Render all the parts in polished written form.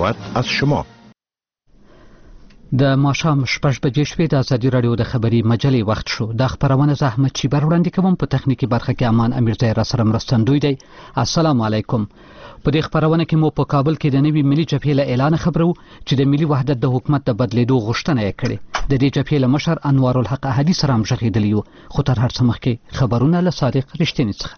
هیواد از شما. د ماښام 6:00 د ازادي رادیو د خبري مجلې وخت شو. د خبرونه زحمت چیبر وړاندې کوم. په تخنیکی برخه کې امان امیرزی را سره مرستندوی دی. السلام علیکم. په دې خبرونه کې مو په کابل کې د نوي ملي جبهې له اعلان خبرو چې د ملي وحدت د حکومت د بدلیدو غوښتنه یې کړې. د دې جبهې له مشر انوار الحق احدي سره هم غږېدلی و. خو تر هر څه مخکې خبرونه له صادق رښتینی څخه.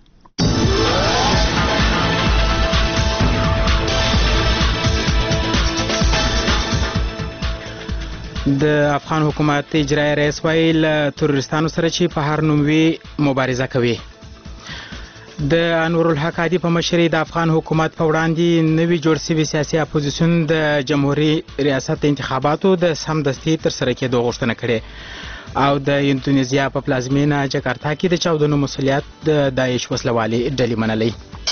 د افغان حکومت اجرایی رئیس وایي له تروریستانو سره چې په هر نوم وي مبارزه کوي. د انور الحق احدي په مشرۍ د افغان حکومت په وړاندې نوي جوړ شوي سیاسي اپوزیسیون د جمهوریت ریاست د انتخاباتو د سمدستي ترسره کېدو غوښتنه کړې او د اندونیزیا په پلازمینه جکارتا کې د چاودنو مسؤلیت د داعش وسلوالې ډلې منلی.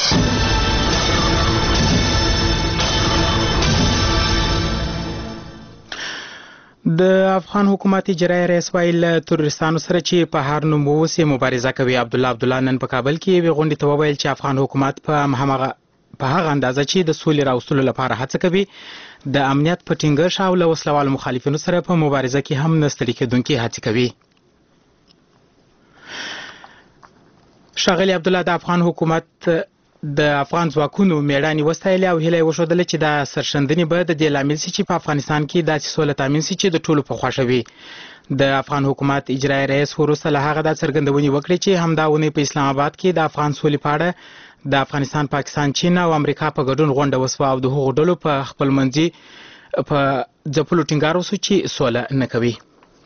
د افغان حکومت اجرایی رئیس وایي له تروریستانو سره چې په هر نوم ووسي مبارزه کوي. عبدالله نن په کابل کې یوې غونډې ته وویل چې افغان حکومت په هغه اندازه چې د سولې راوستلو لپاره هڅه کوي د امنیت په ټینګښت او له وسلوالو مخالفینو سره په مبارزه کې هم نه ستړي کېدونکې هڅې کوي. ښاغلي عبدالله د افغان حکومت د افغان ځواکونو میړانې وستایلې او هیله یې وښودله چې دا سرښندنې به د دې لامل شي چې په افغانستان کې داسې سوله تامین شي چې د ټولو په خوښه وي. د افغان حکومت اجرایی رئیس وروسته له هغه دا څرګندونې وکړې چې همدا اونۍ په اسلام آباد کې د افغان سولې په اړه د افغانستان، پاکستان، چین او امریکا په ګډون غونډه وسوه او د هغو ډلو په خپلمنځي په ځپلو ټینګار وسو چې سوله نه کوي.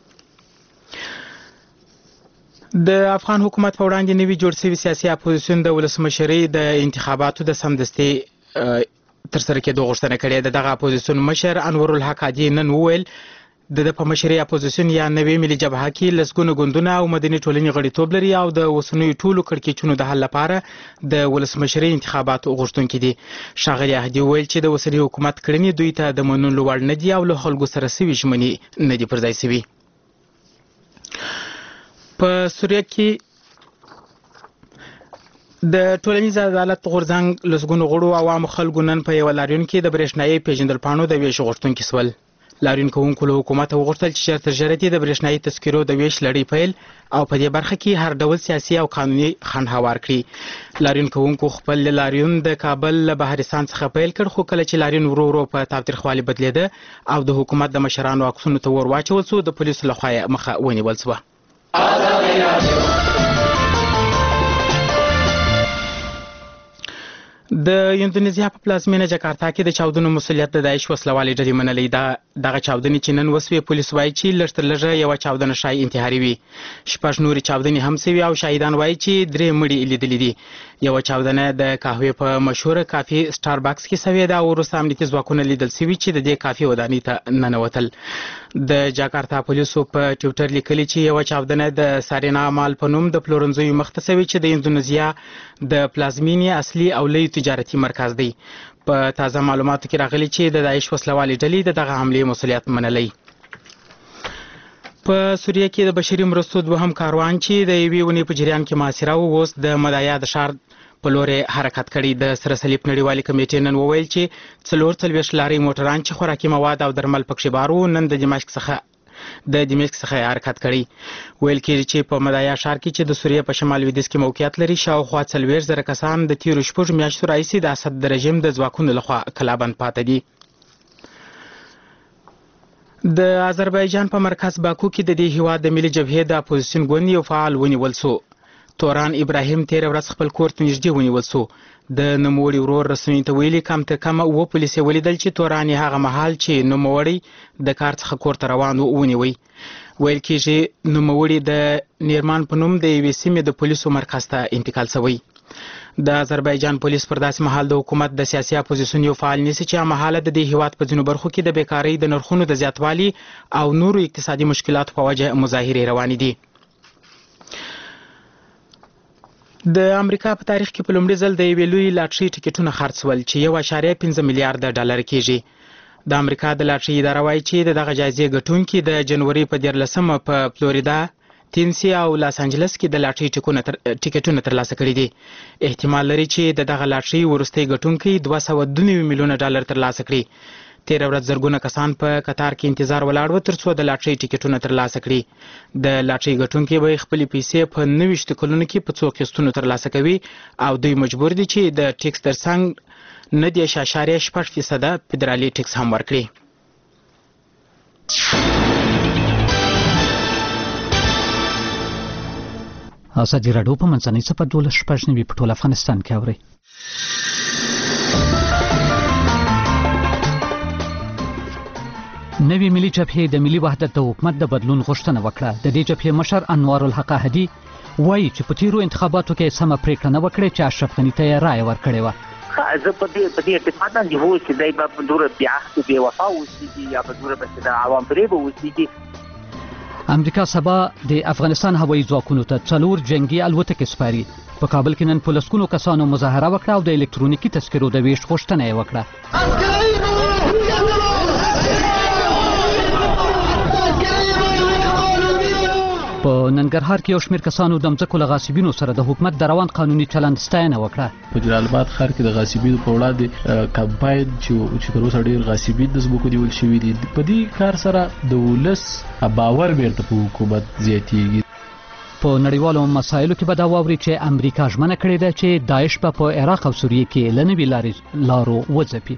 د افغان حکومت په وړاندې نوي جوړ شوي سیاسي اپوزیسیون د ولسمشرۍ د انتخاباتو د سمدستي ترسره کېدو غوښتنه کړې ده. دغه اپوزیسیون مشر انور الحق احدي نن وویل د په مشرۍ اپوزیسیون یا نوې ملي جبهه کې لسګونه ګوندونه او مدني ټولنې غړیتوب لري او د اوسنیو ټولو کړکېچونو د حل لپاره د ولسمشرۍ انتخاباتو غوښتونکي دي. ښاغلي احدي وویل چې د اوسني حکومت کړنې دوی ته د منلو وړ نه دي او له خلکو سره سوي ژمنې نه دي پر ځای سوي. په سوریه کې د ټولنیز عدالت غورځنګ لسګونو غړو عوامو خلکو نن په یوه لاریون کې د برېښنایي پیژندل پاڼو د ویش غوښتونکي سول. لاریون کوونکو له حکومته وغوښتل چې ژر تر ژره دې د برېښنایي تذکرو د ویش لړۍ پیل او په دې برخه کې هر ډول سیاسي او قانوني خنډ هوار کړي. لاریون کوونکو خپل لاریون د کابل له بهرستان څخه پیل کړ، خو کله چې لاریون ورو ورو په تاوتریخوالي بدلېده او د حکومت د مشرانو عکسونو ته ور واچول سو، د پولیسو لخوا یې مخه ونیول سوه. د اندونیزیا په پلازمینه جکارتا کې د چاودنو مسؤلیت د داعش وسلوالې ډلې منلی. دغه چاودنې چې نن وسوې، پولیس وایي چې لږ تر لږه یوه چاودنه ښایي انتحاري وي. 6 نورې چاودنې هم سوي او شاهدان وایي چې 3 مړي لیدلي دي. یوه چاودنه د قهوې په مشهوره کافي سټاربکس کې سوې ده او وروسته امنیتي ځواکونه لیدل سوي چې د دې کافي ودانۍ ته ننوتل. د جاکارتا پولیسو په ټویټر لیکلي چې یوه چاودنه د سارینا مال په نوم د پلورنځیو مخ ته سوې چې د اندونیزیا د پلازمینې اصلي او لوی تجارتي مرکز دی. په تازه معلوماتو کې راغلي چې د داعش وسلوالې ډلې د دغه حملې مسؤلیت منلی. په سوریه کې د بشري مرستو دوهم کاروان چې د یوې اونۍ په جریان کې محاصره و، اوس د مدایا د ښار په لورې حرکت کړی. د سره صلیب نړیوالې کمیټې نن وویل چې 44 لارۍ موټران چې خوراکي مواد او درمل پکښې بار وو نن د دمشق څخه حرکت کړی. ویل کېږي چې په مدایا ښار کې چې د سوریې په شمال لویدیځ کې موقعیت لري، شاوخوا 40,000 کسان د تیرو 6 میاشتو راهیسې د اسد د رژیم د ځواکونو لخوا کلابند پاتې دي. د آذربایجان په مرکز باکو کې د دې هیواد د ملي جبهې د اپوزیسیون ګوند یو فعال ونیول سو. توران ابراهیم تېره ورځ خپل کور ته نږدې ونیول سو. د نوموړي ورور رسنیو ته ویلي کم تر کمه 7 پولیس یې ولیدل چې توران یې هغه مهال چې نوموړی د کار څخه کور ته روان و ونیوی. ویل کېږي نوموړي د نیرمان په نوم د یوې سیمې د پولیسو مرکز ته انتقال شوی. د آذربایجان پولیس پر داسې مهال د حکومت د سیاسي اپوزیسیون یو فعال نیسي چې هماهاله د دې هیواد په ځینو برخو کې د بیکارۍ د نرخونو د زیاتوالي او نورو اقتصادي مشکلاتو په وجه مظاهرې روانې دي. د امریکا په تاریخ کې په لومړي ځل د یوې لویې لاټرۍ ټکټونه خرڅ شول چې 1.5 میلیارډ ډالر کېږي. د امریکا د لاټرۍ اداره وایي چې دغه جایزې ګټونکي د جنوري په 14 په فلوریدا، تینسی او لاس انجلس کې د لاټرۍ ټکټونه ترلاسه کړي دي. احتمال لري چې دغه لاټرۍ وروستۍ ګټونکي 292 میلیونه ډالر ترلاسه کړي. تیر ورځ زرګونه کسان په قطار کې انتظار ولاړ و ترڅو د لاټرۍ ټیکټونه ترلاسه کړي. د لاټرۍ ګټونکي به خپلې پیسې په 29 کلونو کې په څو قسطونو ترلاسه کوي او دوی مجبور دي چې د ټیکس ترڅنګ 9.6% فدرالي ټیکس هم ورکړي. ازادي راډیو په منځنۍ صفحه 12 په ټول افغانستان کې اوري. نوی ملي جبهې د ملي وحدت د حکومت د بدلون غوښتنه وکړه. د دې جبهې مشر انوار الحق احدي وایي چې په تیرو انتخاباتو کې سمه پریکړه نه وکړه چې اشرف غني ته یې رایه ورکړې وه. زه په دې اتفاق باندې وو چې دای په دوره بیا بې وفا اوسېږي یا په دوره به د عوام پرې به اوسېږي. امریکا سبا د افغانستان هوایي ځواکونو ته 4 جنگي الوتکې سپاري. په کابل کې نن په لسګونو کسانو مظاهره وکړه او د الکترونیکي تذکرو د ویش غوښتنه یې وکړه. په ننګرهار کې یو شمېر کسانو د ځمکو له غاصبینو سره د حکومت د روان قانوني چلند ستاینه وکړه. په جلال آباد ښار کې د غاصبینو په وړاندې کمپاین چې تر اوسه ډېر غاصبین د ځمکو نیول شوي دي. په دې کار سره د ولس باور بیرته په حکومت زیاتېږي. په نړیوالو مسایلو کې به دا واوري چې امریکا ژمنه کړې ده چې داعش په عراق او سوریه کې له نوي لارو وځپي.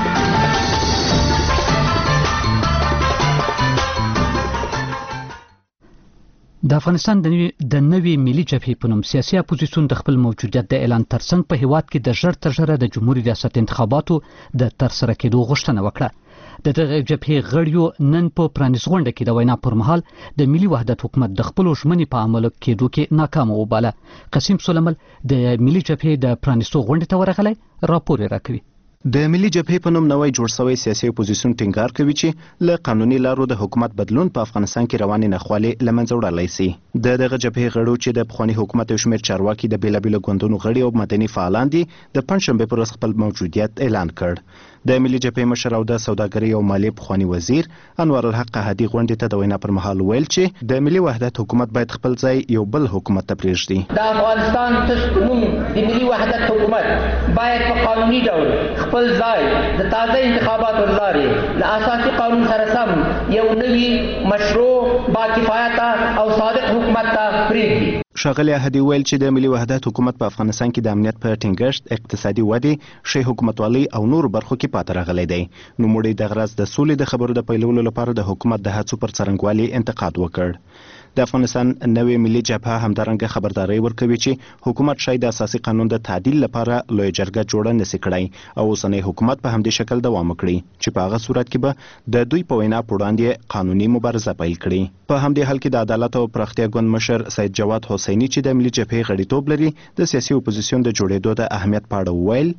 د افغانستان د نوي ملي جبهې په نوم سیاسي اپوزیسیون د خپل موجودیت د اعلان ترڅنګ په هیواد کې د ژر تر ژره د جمهوریت ریاست انتخاباتو د ترسره کېدو غوښتنه وکړه. د دغه جبهې غړیو نن په پرانیست غونډه کې د وینا پر مهال د ملي وحدت حکومت د خپلو ژمنې په عملو کېدو کې ناکامه وباله. قسیم سلیمل د ملي جبهې د پرانیستو غونډې ته ورغلی راپور یې راکوي. د ملي جبهې په نوم نوی جوړ شوی سیاسي اپوزیسیون ټینګار کوي چې له قانوني لارو د حکومت بدلون په افغانستان کې روانې ناخوالې له منځه وړلی شي. دغه جبهې غړو چې د پخواني حکومت یو شمېر چارواکي د بیلابیلو ګوندونو غړي او مدني فعالان دي د پنځشنبې پر ورځ خپل موجودیت اعلان کړ. د ملي جبهې مشر او د سوداګرۍ او مالیې پخواني وزیر انوار الحق احدي غونډې ته د وینا پر مهال ویل چې د ملي وحدت حکومت باید خپل ځای یو بل حکومت ته پرېږدي. د افغانستان تشکونوم د ملي وحدت حکومت باید په قانوني ډول خپل ځای د تازه انتخاباتو لارې له اساسي قانون سره سم یو نوي مشروع باکفایته او صادق حکومت ته پرېږدي. ښاغلی احدي ویل چې د ملي وحدت حکومت په افغانستان کې د امنیت په ټینګښت، اقتصادي ودې، ښې حکومتوالۍ او نورو برخو کې پاتې راغلی دی. نوموړي دغه ورځ د سولې د خبرو د پیلولو لپاره د حکومت د هڅو پر څرنګوالي انتقاد وکړ. د افغانستان نوې ملي جبهه همدارنګه خبرداری ورکوي چې حکومت شاید د اساسي قانون د تعدیل لپاره لویه جرګه جوړه نشي کړای او اوسنی حکومت په همدې شکل دوام وکړي چې په هغه صورت کې به د دوی په وینا په وړاندې قانوني مبارزه پیل کړي. په همدې حال کې د عدالت او پراختیا ګوند مشر سید جواد حسیني چې د ملي جبهې غړیتوب لري د سیاسي اپوزیسیون د جوړېدو د اهمیت په اړه وویل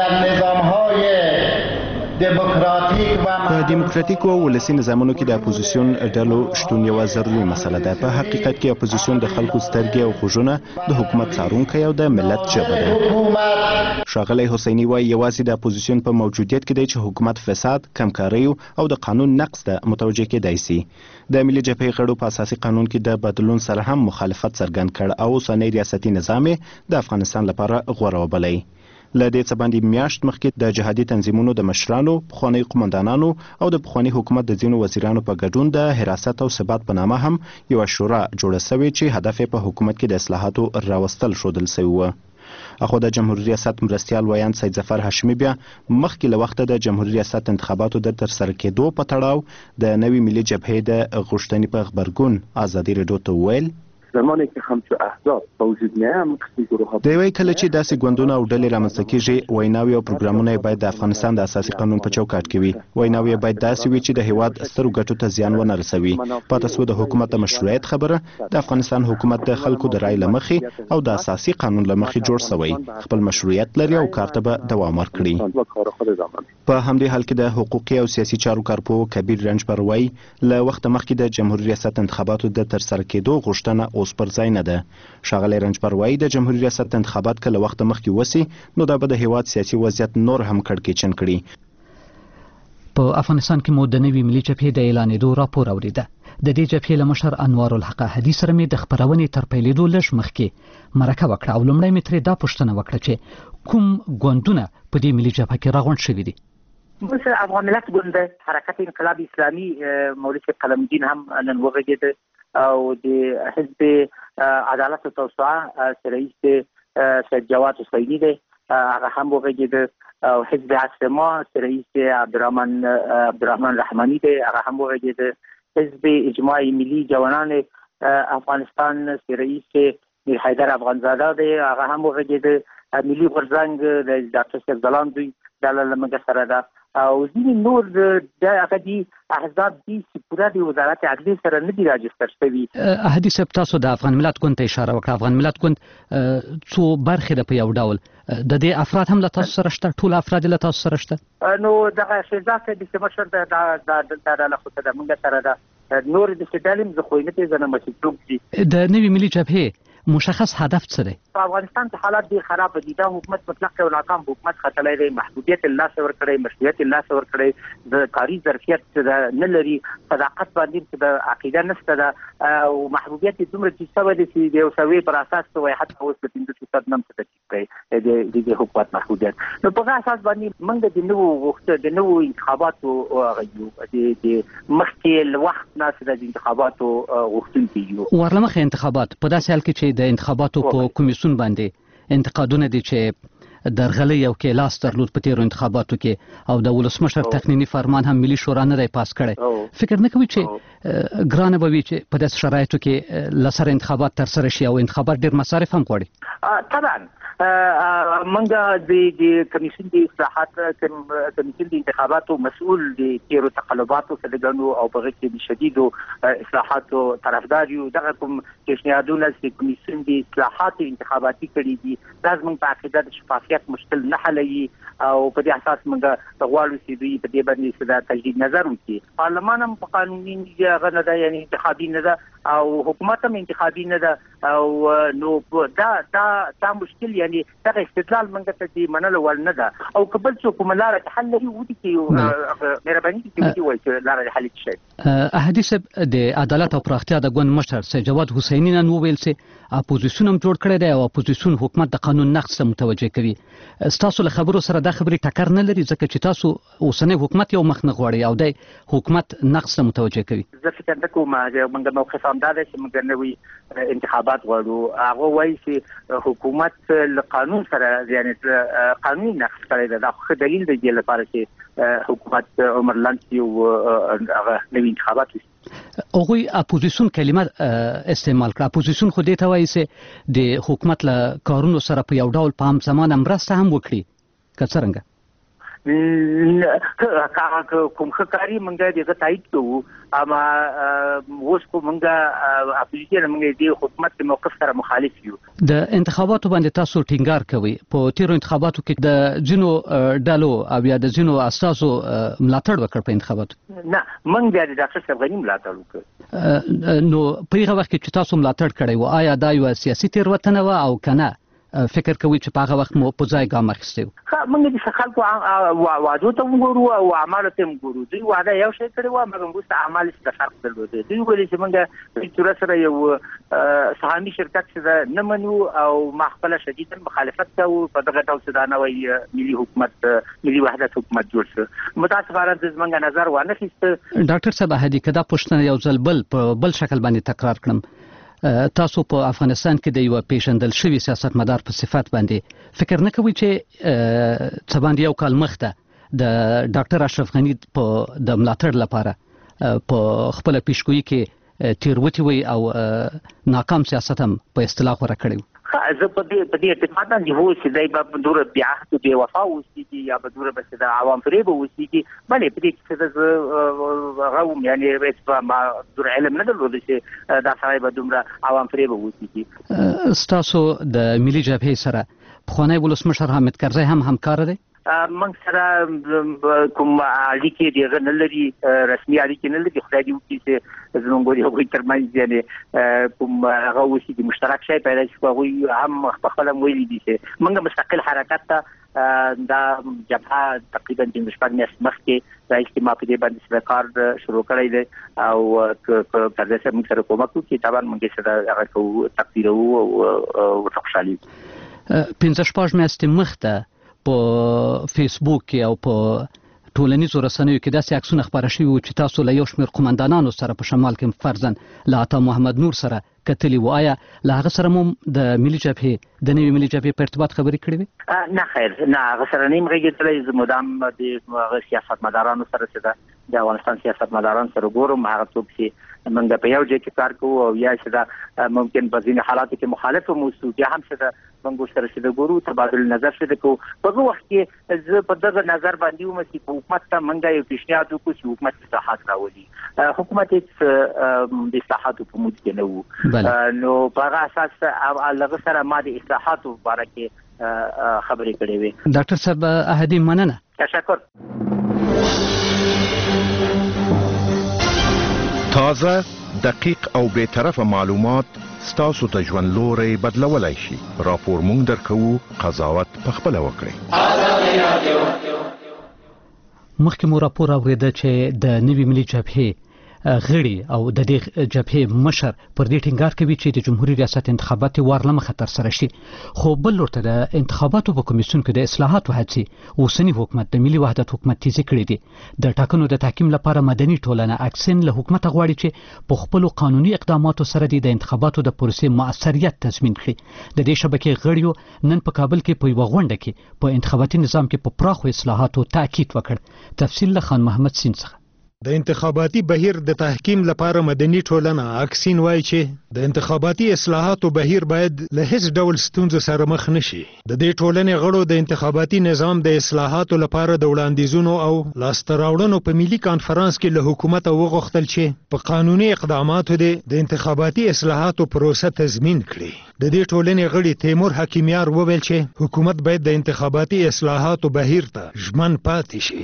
په دیموکراتیکو او ولسي نظامونو کې د اپوزیسیون ډلو شتون یوه ضروري مسله ده. په حقیقت کې اپوزیسیون د خلکو سترګې او غوږونه د حکومت څارونکی او د ملت ژبه ده. ښاغلی حسیني وایي یوازې د اپوزیسیون په موجودیت کې دی چې حکومت فساد، کمکاریو او د قانون نقض ته متوجه کېدای شي. د ملي جبهې غړو په اساسي قانون کې د بدلون سره هم مخالفت څرګند کړ او اوسنی ریاستي نظام د افغانستان لپاره غوره وبلی. له دې څه باندې میاشت مخکې د جهادي تنظیمونو د مشرانو، پخوانیو قومندانانو او د پخواني حکومت د ځینو وزیرانو په ګډون د حراست او ثبات په نامه هم یوه شورا جوړه سوې چې هدف یې په حکومت کې د اصلاحاتو راوستل ښودل سوي وه. اخو د جمهوریت ریاست مرستیال ویاند سید ظفر هاشمي بیا مخکې له وخته د جمهوریت ریاست انتخاباتو د ترسره کېدو په تړاو د نوې ملي جبهې د غوښتنې په غبرګون ازادي راډیو ته وویل زمانی که همچو احزاب به وجود میایم د یوې کله چې داسې ګوندونه او ډلې رامنځته کېږي ویناوې او پروګرامونه باید د افغانستان د اساسي قانون په چوکاټ کې وي. ویناوې باید داسې وي چې د هیواد سترو ګټو ته زیان ونه رسوي. پاتې سوه د حکومت د مشروعیت خبره. د افغانستان حکومت د خلکو د رای له مخې او د اساسي قانون له مخې جوړ شوی، خپل مشروعیت لري او کار ته به دوام ورکړي. په همدې حال کې د حقوقي او سیاسي چارو کارپوه کبیر رنجبر وایي له وخت مخکې د جمهوریت ریاست انتخاباتو د ترسره کېدو غوښتنه اوس پر ځای نه ده. ښاغلی رنجبر وایي د جمهوریت ریاست انتخابات که له وخته مخکې وسي نو دا به د هیواد سیاسي وضعیت نور هم کړکېچن کړي. په افغانستان کې مو د نوې ملي جبهې د اعلانېدو راپور اورېده. د دې جبهې له مشر انوار الحق احدي سره مې د خپرونې تر پیلېدو لږ مخکې مرکه وکړه او لومړی مې ترې دا پوښتنه وکړه چې کوم ګوندونه په دې ملي جبهه کې راغونډ شوي دي. مثل افغان ملت ګوند حرکت انقلاب اسلامي مولوي صاحب قلم الدین هم نن وغږېد او د حزب عدالت او توسعه رئیس سید جواد حسینی دی هغه هم وغږېد او حزب عاصمه رئیس عبدالرحمن رحمانی دی هغه هم وغږېد حزب اجماع ملی جوانان افغانستان رئیس میر حیدر افغانزاده دی هغه هم وغږېد ملي غورځنګ د ډاکټر صاحب ځلان دوی د لمګه سره ده او ځینې نور د هغه دي احزاب دي چې پوره د وزارت عدلیې سره نه دي راجستر شوي. احادي صاحب تاسو د افغان ملت ګوند ته اشاره وکړه. افغان ملت ګوند څو برخې ده په یو ډول د دې افراد هم له تاسو سره شته؟ ټول افراد له تاسو سره شته؟ نو دغه شهزاد صاحب چې مشر د ډله خو ته موږ سره ده نور د سټالیم زه خو نه پیژنم چې څوک دي. د نوې ملي جبهې مشخص هدف څه دی؟ په افغانستان کې حالات ډېر خراب دي. دا حکومت مطلق او ناکام حکومت خطلای دی. محدودیت الله سره ورکړي، مشروعیت الله سره ورکړي، د کاری ظرفیت نه لري، صداقت باندې د عقیده نشته ده او محدودیت دومره چې سبب دي چې د یو پر اساس ته وایي حتی اوس د 500 نم څه کوي د حکومت محدودیت. نو په اساس باندې موږ د نوو وخت د نوو انتخاباتو غوښتو د مخکې وخت ناس د انتخاباتو غوښتونکي یو. ورلمخه انتخابات په داسې حال کې چې د انتخاباتو په کمیسیون باندې انتقادونه دي چې درغلي او کې لاس درلود په تیرو انتخاباتو کې او د ولسمشر تقنینی فرمان هم ملي شورا نه دی پاس کړی. فکر نه کوي چې ګرانه به وي چې په داسې شرایطو کې لسر انتخابات تر سره شي او انتخابات ډیر مصارف هم غواړي؟ طبعا منګه د کمیسیون د اصلاحات کمیسیون د انتخاباتو مسؤل د تیرو تقلباتو سدګنو او په کې د شدیدو اصلاحاتو طرفدار یو. دغه کوم پیشنهادونه چې کمیسیون د اصلاحات انتخاباتي کړي دي دا زموږ په عقیده د شفافیت مشکل نه حلوي او په دې اساس موږ غواړو چې دوی په دې باندې څه تجدید نظر وکړي. پارلمان هم په قانوني غنه ده یعنی انتخابي نه ده او حکومت هم انتخابي نه ده او نو دا مشکل یعنی دا استدلال منګه ته دی منل ول نه ده او قبل څو کوم لاره حل لري ودی کې مهرباني کوي وایي چې لاره حل شي. احادیث د عدالت او پراختیا د ګوند مشر سید جواد حسینی نن وویل چې اپوزیسیون هم جوړ کړی دی او اپوزیسیون حکومت د قانون نقض ته متوجه کوي. تاسو له خبرو سره دا خبرې ټکر نه لري ځکه چې تاسو اوسنی حکومت یو مخ نه غواړي او د حکومت نقض ته متوجه کوي؟ زه فکر نه کوم موږ موقف هم دا دی چې موږ نوي انتخابات غواړو. هغه وایي چې حکومت له قانون سره یعنی قانوني نقض کړی دی. دا خو دلیل دی لپاره چې حکومت عمر لاندې هغه نوي انتخابات اوغوی اپوزیسیون کلمه استعمال کړه. اپوزیسیون خو دې ته وایي چې د حکومت له کارونو سره په یو ډول په هم زمان مرسته هم وکړي که څرنګه؟ کوم خکاری منګه دغه تایید کوو اما اوس کو منګه اپوزیسیون منګه دی حکومت په موقف سره مخالف یو. د انتخاباتو باندې تاسو ټینګار کوي. په تیرو انتخاباتو کې د جنو ډالو او یا د جنو اساسو ملاتړ وکړ په انتخاباتو؟ نه موږ د ډاکټر صاحب غنی ملاتړ وکړ. نو په هغه وخت کې چې تاسو ملاتړ کړی و آیا دا یو سیاسي تیروتنه و او کنه فکر کوي چې په هغه وخت مو په ځای ګام اخیستی و؟ موږ د خلکو وعدو ته وګورو او اعمالو ته وګورو. دوی وعده یو شی کړی و مګر وروسته اعمال څه فرق درلود. دوی ویل چې موږ په تور سره یو سهامي شرکت څخه نه منو او ما خپل شدید مخالفت کوو. په دغه ډول څه دا نوې ملي حکومت ملي وحدت حکومت جوړ شو. متاسفانه د زمونږ نظر وانه خسته. ډاکټر صاحب هدي کدا پښتنه یو ځل بل شکل باندې تکرار کړم. تاسو په افغانستان کې د یو پیژندل شوی سیاستمدار په صفت باندې فکر نه کوئ چې څه باندې یو کال مخته د ډاکټر اشرف غنی په د ملاتړ لپاره په خپل پیشګویی کې تیروتي وي او ناکام سیاست هم په اصطلاح ورکړي؟ زه په دې اعتماد باندې وو چې دای په دوره بیا د وفا اوسېږي یا په دوره بس د عوام فریب اوسېږي. بلې په دې کې څه غوم یعنی په ما دوره علم نه درلود چې دا سړی به دومره عوام فریب اوسېږي. ستاسو د ملي جبهې سره پخوانی ولسمشر حامد کرزی هم همکار دی؟ من سره کوم اړیکې دغه نه لري، رسمي اړیکې نه لري. خدای دې وکړي چې زموږ د هغوی ترمنځ یعنې کوم هغه اوسي د مشترک شی پیدا شي. هغوی هم خپل ویلي دي چې موږ مستقل حرکت ته دا جبهه تقریبا د شپږ میاشتې مخکې د اجتماع په دې باندې سره کار شروع کړی دی او کرزی صاحب موږ سره کومک وکړي. طبعا موږ سره هغه کوو تقدیروو او خوشحالي. 15 میاشتې مخته په فیسبوک کې او په ټولنیزو رسنیو کې داسې عکسونه خپاره شوي وو چې تاسو له یو شمېر قومندانانو سره په شمال کې فرضاً له عطا محمد نور سره کتلي وو. آیا له هغه سره مو د ملي جبهې د نوې ملي جبهې په ارتباط خبرې کړې وې؟ نه خیر، نه هغه سره نیم غږېدلی. زه مدام د سیاستمدارانو سره چې د افغانستان سیاستمدارانو سره ګورم، هغه څوک چې موږ په یو ځای کې کار کوو او یا چې دا ممکن په ځینې حالاتو کې مخالف هم اوسو، بیا هم چې دا موږ سره چې ګورو تبادل نظر چې کوو. په هغه وخت کې زه په دغه نظر باندې وم چې په حکومت ته موږ یو پیشنهاد وکړو چې حکومت اصلاحات راولي. حکومت هیڅ د اصلاحاتو په مود کې نه وو، نو په هغه اساس هغه سره ما د اصلاحاتو په اړه کې خبرې کړې وې. ډاکټر صاحب احدي مننه. تشکر. تازه، دقیق او بی‌طرفه معلومات ستاسو ته ژوند لوري بدلولای شي. راپور مونږ درکوو، قضاوت پخپله وکړئ. مخکې مو راپور اورېده چې د نوې ملي جبهې غړي او د دې جبهې مشر پر دې ټینګار کوي چې د جمهوریت ریاست انتخابات وارله مخه ترسره شي. خو بل لورته د انتخاباتو په کمیسیون کې د اصلاحاتو هڅې اوسنی حکومت د ملي وحدت حکومت تیزی کړې دي. د ټاکنو د تحکیم لپاره مدني ټولنه اکسن له حکومت غواړي چې په خپل قانوني اقداماتو سره د انتخاباتو د پروسې موثریت تضمین کړي. د دې شبکې غړیو نن په کابل کې په یو غونډه کې په انتخاباتي نظام کې په پراخو اصلاحاتو تاکید وکړ. تفصیل له خان محمد سین څخه. د انتخاباتي بهیر د تحکیم لپاره مدني ټولنه اکسین وایي چې د انتخاباتي اصلاحاتو بهیر باید له هیڅ ډول ستونزو سره مخ نشي. د دې ټولنې غړو د انتخاباتي نظام د اصلاحاتو لپاره د وړاندیزونو او لاسته راوړنو په ملي کانفرنس کې له حکومت وغوښتل چې په قانوني اقداماتو د انتخاباتي اصلاحاتو پروسه تضمین کړي. د دې ټولنې غړي تیمور حکیمیار وویل چې حکومت باید د انتخاباتي اصلاحاتو بهیر ته ژمن پاتې شي.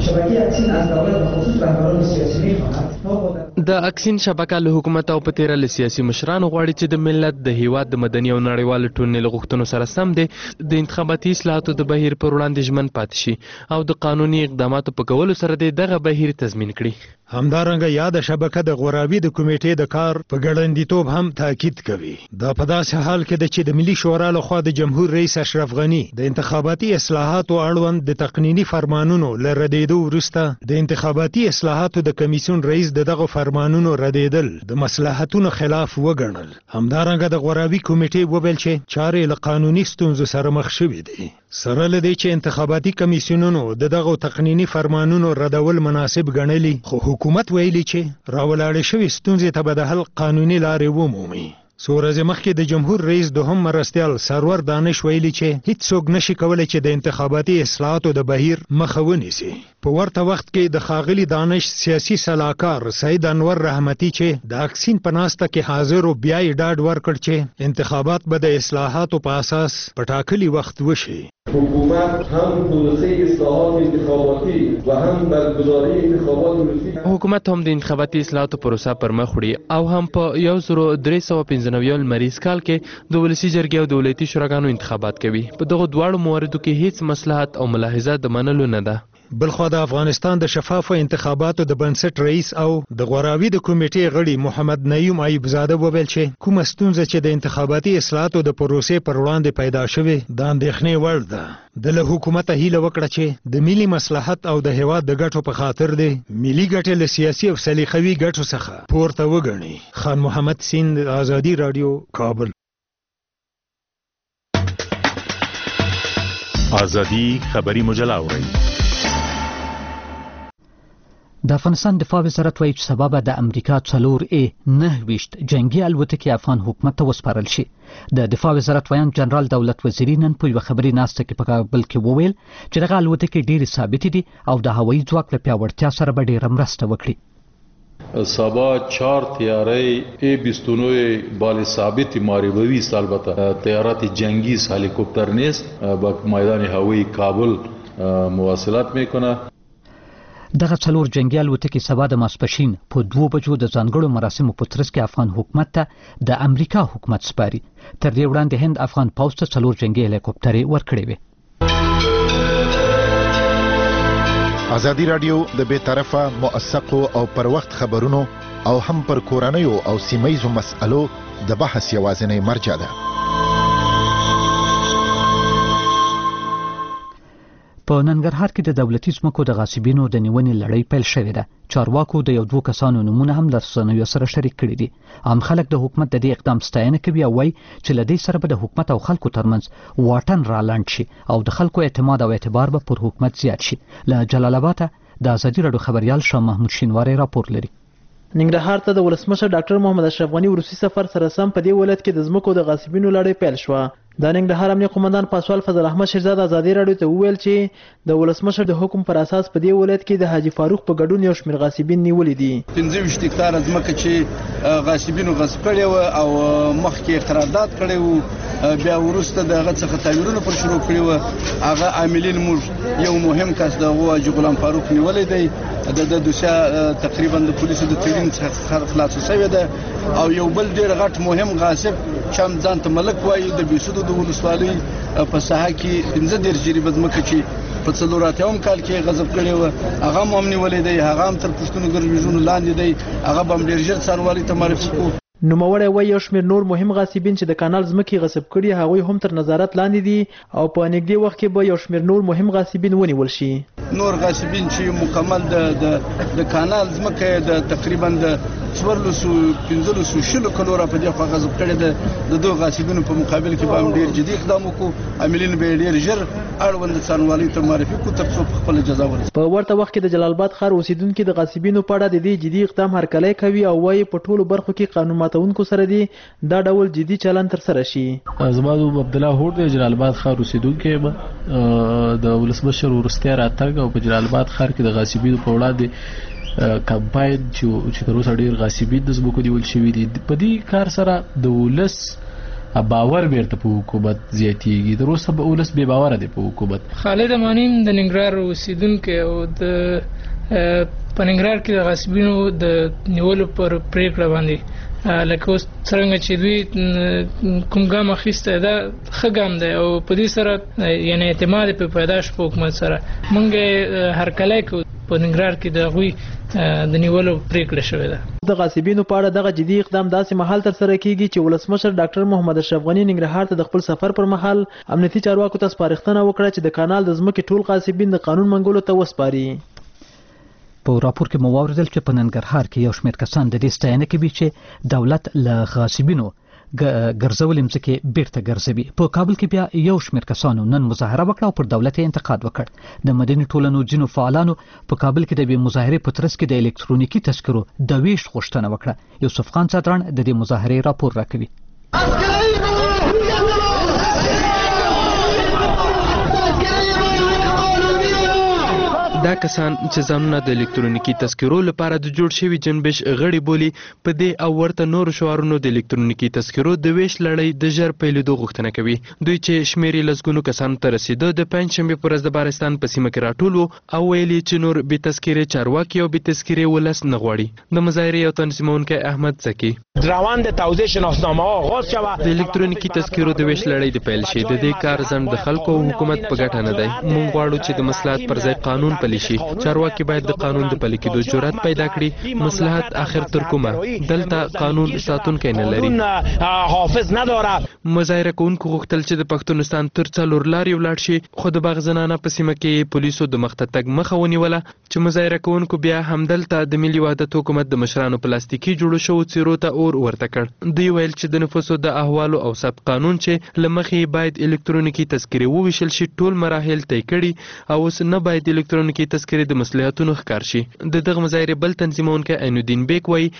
د اکسین شبکه له حکومت او په تیره له سیاسي مشرانو غواړي چې د ملت د هیواد د مدني او نړیوالو ټولنې له غوښتنو سره سم د انتخاباتي اصلاحاتو د بهیر پر وړاندې ژمن پاتې شي او د قانوني اقداماتو په کولو سره دغه بهیر تضمین کړي. همدارنګه یاد شبکه د غورابي د کمیټې د کار په ګړندیتوب هم تاکید کوي. دا په داسې حال کې ده چې د ملي شورا لخوا د جمهور رئیس اشرف غني د انتخاباتي اصلاحاتو اړوند د تقنیني فرمانونو له ردېدو وروسته د انتخاباتي اصلاحاتو د کمیسیون رئیس دغه فرمانونو ردېدل د مصلحتونو خلاف وګڼل. همدارنګه د غورابي کمیټې وویل چې چارې له قانوني ستونزو سره مخ شوې دي. سره له دې چې انتخاباتي کمیسیونونو دغه تقنیني فرمانونو ردول مناسب ګڼلي، خو حکومت ویلي چې راولاړې شوې ستونزې ته به د حل قانوني لارې ومومي. څو ورځې مخکې د جمهور رئیس دوهم مرستیال سرور دانش ویلي چې هیڅوک نشي کولی چې د انتخاباتي اصلاحاتو د بهیر مخه ونیسي. په ورته وخت کې د ښاغلي دانش سیاسي سلاکار سید انور رحمتي چې د اکسین په ناسته کې حاضر و بیا یې ډاډ ورکړ چې انتخابات به د اصلاحاتو په اساس په ټاکلي وخت وشي. حکومت هم پروسه اصلاحات انتخاباتی و هم برگزاری انتخابات ولسی حکومت هم د انتخاباتي اصلاحاتو پروسه پر مخ وړي او هم په 1395 لمریز کال کې د ولسی جرګې او د ولایتي شوراګانو انتخابات کوي. په دغه دواړو مواردو کې هیڅ مصلحت او ملاحظه د منلو نه ده. بلخوا د افغانستان د شفافو انتخاباتو د بنسټ رئیس او د غوراوي د کمیټې غړي محمد نعیم ایوب زاده وویل چې کومه ستونزه چې د انتخاباتي اصلاحاتو د پروسې پر وړاندې پیدا شوې د اندېښنې وړ ده. د له حکومت هیله وکړه چې د ملي مصلحت او د هیواد د ګټو په خاطر دی ملي ګټې له سیاسي او سلیقوي ګټو څخه پورته وګڼي. خان محمد سیند، آزادي رادیو، کابل. آزادي خبری مجله اورئ. د افغانستان دفاع وزارت وایي چې سبب د امریکا 4A-29 جنگي الوتکې افغان حکومت ته وسپارل شي. د دفاع وزارت ویان جنرال دولت وزیری نن په یوه خبري ناسته کې په کابل کې وویل چې دغه الوتکې ډېرې ثابتې دي او د هوایي ځواک له پیاوړتیا سره به ډېره مرسته وکړي. سبا 4 طیارې A-29 بال ثابت ماریبوی است. البته طیارات جنگی هلیکوپتر نیست، با میدان هوایی کابل مواصلات میکنه. دغه 4 جنگي الوتکې سبا د ماسپښین په 2 بجو د ځانګړو مراسمو په ترڅ کې افغان حکومت ته د امریکا حکومت سپاري. تر دې وړاندې هند افغان پوځ ته 4 جنگي هلیکوپټرې ورکړې وې. آزادي رادیو د بې طرفه، موثقو او پر وخت خبرونو او هم پر کورنیو او سیمه‌یزو مسألو د بحث یوازینی مرجع ده. په ننګرهار کې د دولتي ځمکو د غاصبینو د نیونې لړۍ پیل شوې ده. چارواکو د 2 کسانو نومونه هم د رسنیو سره شریک کړي دي. عام خلک د حکومت د دې اقدام ستاینه کوي او وایي چې له دې سره به د حکومت او خلکو ترمنځ واټن رالاند شي او د خلکو اعتماد او اعتبار به پر حکومت زیات شي. له جلال آباد د ازادي راډیو خبريال شاه محمود شینواری راپور لري. ننګرهار ته د ولسمشر ډاکټر محمد اشرف غنی وروستي سفر سره سم په دې ولایت کې د ځمکو د غاصبینو لړۍ پیل شوه. د ننګرهار امنیه قومندان پاسوال فضل احمد شیرزاد ازادي راډیو ته وویل چې د ولسمشر د حکم پر اساس په دې ولایت کې د حاجی فاروق په ګډون یو شمېر غاصبین نیولې دي. 15 هکتار ځمکه چې غاصبینو غصب کړي و او مخکې قرارداد کړي و بیا ورسته دغه څخه تعمیرونه پر شروع کړي و هغه عاملین موږ یو مهم کس د حاجی غلام فاروق نیولې دی د دوسیه تقریبا د پولیسو د تړین څخه خلاص شوی ده او یو بل ډیر غټ مهم غاصب چې ځان ته ملک وایي د بیسودو د ولسوالۍ په ساحه کې 15 جریبه ځمکه چې په 4 کال کې غصب کړي و هغه هم نیولې دی هغه هم تر پښتون ګرځېدونکو لاندې دی هغه هم ډیر ژر څنوالي ته معرفي کو. نوموړی وایي یو شمېر نور مهم غاصبین چې د کانال ځمکې غصب کړي هغوی هم تر نظارت لاندې دي او په نږدې وخت کې به یو شمېر نور مهم غاصبین ونیول شي. نور غاصبین چې مکمل د کانال ځمکه د تقریبا د 1415 کلو را په دې خوا غصب کړي د دوه غاصبینو په مقابل کې به هم ډیر جدي اقدام وکړو. عاملین به ډیر ژر اړوند څنوالي ته معرفي کو تر څو خپل جزا ورسوي. په ورته وخت کې د جلال آباد ښار اوسیدونکو د غاصبینو په اړه د دې جدي اقدام هرکلی کوي او وایي په ټولو برخو کې قانون ماتونکو سره دي دا ډول جدي چلند تر سره شي. زما نوم عبدالله هوډ د جلال آباد ښار اوسیدونکی د ولسمشر وروستي راتګ او په جلال آباد ښار کې د غاصبینو په وړاندې کمپاین چې تر اوسه ډیر غاصبین د ځمکو نیول شوي دي په دې کار سره د ولس باور بیرته په حکومت زیاتیږي. تر اوسه به ولس بې باوره دی په حکومت. خالد امانیم د ننګرهار اوسیدونکی او د په ننګرهار کې د غاصبینو د نیولو پر پریکړه باندې لکه اوس څرنګه چې دوی کوم ګام اخیسته دا ښه ګام دی او په دې سره یعنی اعتماد په پیدا شو په حکومت سره موږ هرکلی کوو. په ننګرهار کې د هغوی د نیولو پریکړه شوې ده. د غاصبینو په اړه دغه جدي اقدام داسې مهال تر سره کیږي چې ولسمشر ډاکټر محمد اشرف غنی ننګرهار ته د خپل سفر پر مهال امنیتي چارواکو ته سپارښتنه وکړه چې د کانال د ځمکې ټول غاصبین د قانون منګولو ته وسپاري. په راپور کې مو واوریدل چې په ننګرهار کې یو شمېر کسان د دې ستاینه کوي چې دولت له غاصبینو ګرځول مځکې بیرته ګرځوي. په کابل کې بیا یو شمېر کسانو نن مظاهره وکړه او پر دولت انتقاد وکړ. د مدني ټولنو ځینو فعالانو په کابل کې د مظاهرې په ترڅ کې د الکترونیکي تذکرو د ویش غوښتنه وکړه. یوسف خان صدران د دې مظاهرې راپور راکوي. دا کسان چې ځانونه د الکترونیکي تذکرو لپاره د جوړ شوي جنبش غړي بولي په دې او ورته نورو شعارونو د الکترونیکي تذکرو د ویش لړۍ د ژر پیلېدو غوښتنه کوي. دوی چې شمېر یې لسګونو کسانو ته رسېده د پنجشنبې په ورځ د بارستان په سیمه کې راټول وو او ویل یې چې نور بې تذکرې چارواکي او بې تذکرې ولس نه غواړي. د مظاهرې یو تنظیمونکی احمد زکي روند توزیع شناسنامه ها آغاز شود. د الکترونیکي تذکرو د ویش لړۍ د پیل شي. د دې کار ځنډ د خلکو او حکومت په ګټه نه دی. موږ غواړو چې د مصلحت پر ځای قانون پلی شي. چارواکي باید د قانون د پلي کېدو جرأت پیدا کړي. مصلحت آخر تر کومه دلته قانون ساتونکی نه لري. حافظ نداره. مظاهره کوونکو غوښتل چې د پښتونستان تر څلور لارې ولاړ شي خو د باغ زنانه په سیمه کې پولیسو د مخته تګ مخه ونیوله چې مظاهره کوونکو بیا همدلته د ملي وحدت حکومت د مشرانو پلاستیکي جوړو شوو څیرو ته اور ورته کړ. دوی ویل چې د نفوسو د احوالو او ثبت قانون چې له مخې باید الکترونیکي تذکرې وویشل شي ټول مراحل طی کړي او اوس نه باید الکترونیکي تذکرې د مصلحتونو ښکار شي. د دغه مظاهرې بل تنظیمونکی عین الدین بیک وایي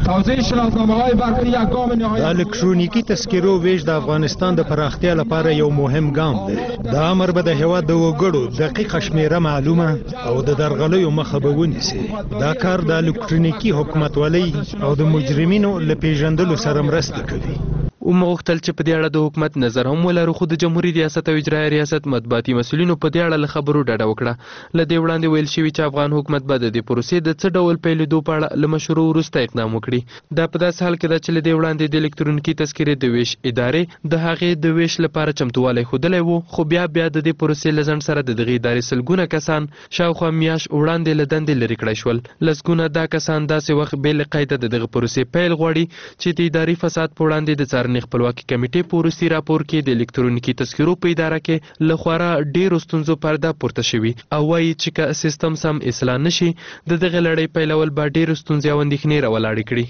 د الکترونیکي تذکرو ویش د افغانستان د پراختیا لپاره یو مهم ګام دی. دا امر به د هیواد د وګړو دقیقه شمیره معلومه او د درغلیو مخه به ونیسي. دا کار د الکترونیکي حکومتولۍ او د مجرمینو له پیژندلو سره مرسته کوي. ومغوښتل چې په دې اړه د حکومت نظر هم ولرو خو د جمهوریت ریاست او اجرایي ریاست مطبوعاتي مسؤلینو په دې اړه له خبرو ډډه وکړه. له دې وړاندې ویل شوي چې افغان حکومت به د دې پروسې د څه ډول پیلېدو په اړه له مشورو وروسته اقدام وکړي. دا په داسې حال کې ده چې له دې وړاندې د الکترونیکي تذکرې د ویش ادارې د هغې د ویش لپاره چمتووالی ښودلی و خو بیا د دې پروسې له ځنډ سره د دغې ادارې سلګونه کسان شاوخوا میاشت وړاندې له دندې لرې کړی شول. لسګونه دا کسان داسې وخت بې له قیده د دغه پروسې پیل غواړي چې د اداري فساد په وړاندې د څارنې افغانستان خپلواکي کمیټې په وروستي راپور کې د الکترونیکي تذکرو په اداره کې له خورا ډېرو ستونزو پرده پورته شوي او وایي چې که سیستم سم اصلاح نشي د دغه لړۍ پیلول به ډېرو ستونزې او اندېښنې راولاړې کړي.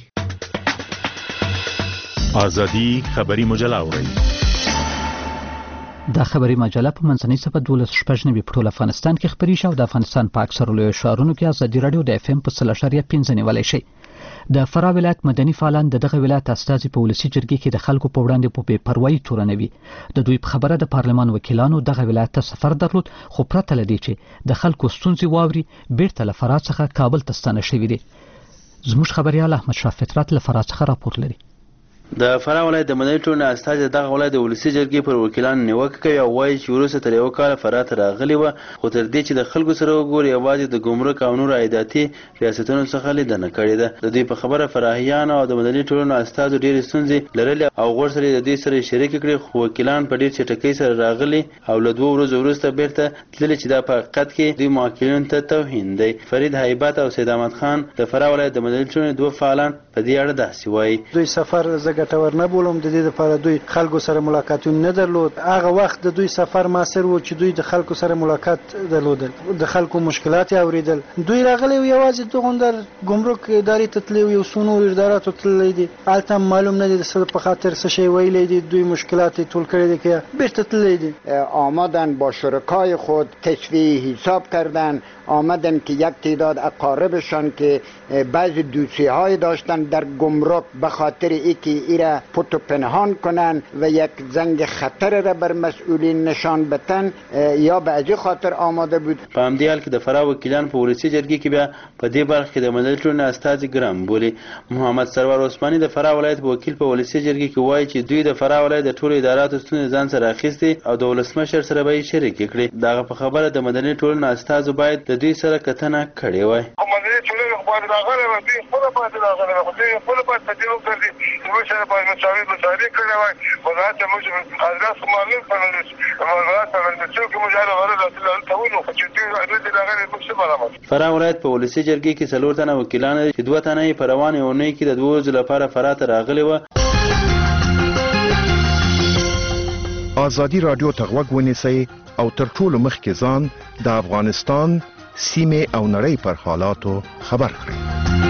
ازادي خبري مجله اورئ. دا خبري مجله په منځنۍ صفحه 12 په ټول افغانستان کې خبري شو. د افغانستان په اکثرو لویو ښارونو کې ازادي راډیو د FM په 3.5 نیولای شي. د فراه ولایت مدني فعالان دغه ولایت استازي په ولسی جرګې کې د خلکو په وړاندې په بې پروایي تورنوي. د دوی په خبره د پارلمان وکیلانو دغه ولایت ته سفر درلود خو پرته لدی چې د خلکو ستونزې واوري بیرته له فراه څخه کابل ته ستانه شوي دي. زموږ خبريال احمد شاه فطرت له فراه څخه راپور لري. د فراه ولایت د مدني ټولنې استازي دغه ولایت د ولسی جرګې پر وکیلانو نیوکه کوي او وایي چې وروسته تر یو کال فراه ته راغلي وه خو تر دې چې د خلکو سره وګوري یوازې د ګمرک او نورو عایداتي ریاستونو څخه لیدنه کړې ده. د دوی په خبره فراهیانو او د مدني ټولنو استازو ډېرې ستونزې لرلې او غوښتل د دوی سره شریکې کړي خو وکیلان په ډېر چټکۍ سره راغلي او له 2 ورځو وروسته بیرته تللي چې دا په حقیقت کې دوی موکلینو ته توهین دی. فرید هیبت او سید احمد خان د فراه ولایت د مدني ټولنې 2 فعالان په دې اړه داسې وایي. دوی سفر ګټور نه بولم، د دې لپاره دوی خلکو سره ملاقاتونه نه درلود. هغه وخت د دوی سفر موثر و چې دوی د خلکو سره ملاقات درلودل، د خلکو مشکلات اوریدل. دوی راغلي یوازې دغه در ګمرک ادارې ته تللی یو سونو اداراتو تللی دي، البته معلوم نه دي د څه په خاطر څه شی ویلي دي. دوی مشکلات ټول کړی دي که بیرته تللی دي. آمدن با شرکای خود تسویه حساب کردن، آمدن که یک تعداد اقاربشان که بعضی دوسیهای داشتن در گمرک به خاطر اینکه ایره پتو پنهان کنن و یک زنگ خطر را بر مسئولین نشان بدن یا به از خاطر آماده بود. په همدې حال کې د فراه وکیلان په ولسی جرګې کې بیا په دې برخه کې د مدني ټولنې استازي ګرام بولي. محمد سرور عثماني د فراه ولایت وکیل په ولسی جرګې کې وایي چې دوی د فراه ولایت د ټولو اداراتو ستونزې ځان سره اخیستي او د ولسمشر سره به یې شریکې کړي. دغه په خبره د مدني ټولنې استازو باید د دوی سره کتنه کړې وای. مدني ټولنې خپل راغله و دوی خپل باندې راغله و دوی خپل باندې تجربه کړې دوی سره باید مساوي کړی وای. وزارت موږ حضرت معلوم فرمایي وزارت فرمایي چې موږ هغه ورته تاوینو چې دوی راغلي موږ څه برابر. فراه ولایت په ولسی جرګې کې 4 تنه وکیلان چې 2 تنه یې په روانې اونۍ کې د 2 ورځو لپاره فراه ته راغلي و. ازادي رادیو ته غوږ ونیسئ او تر ټولو مخکې ځان د افغانستان سیمې او نړۍ پر حالاتو خبر کړئ.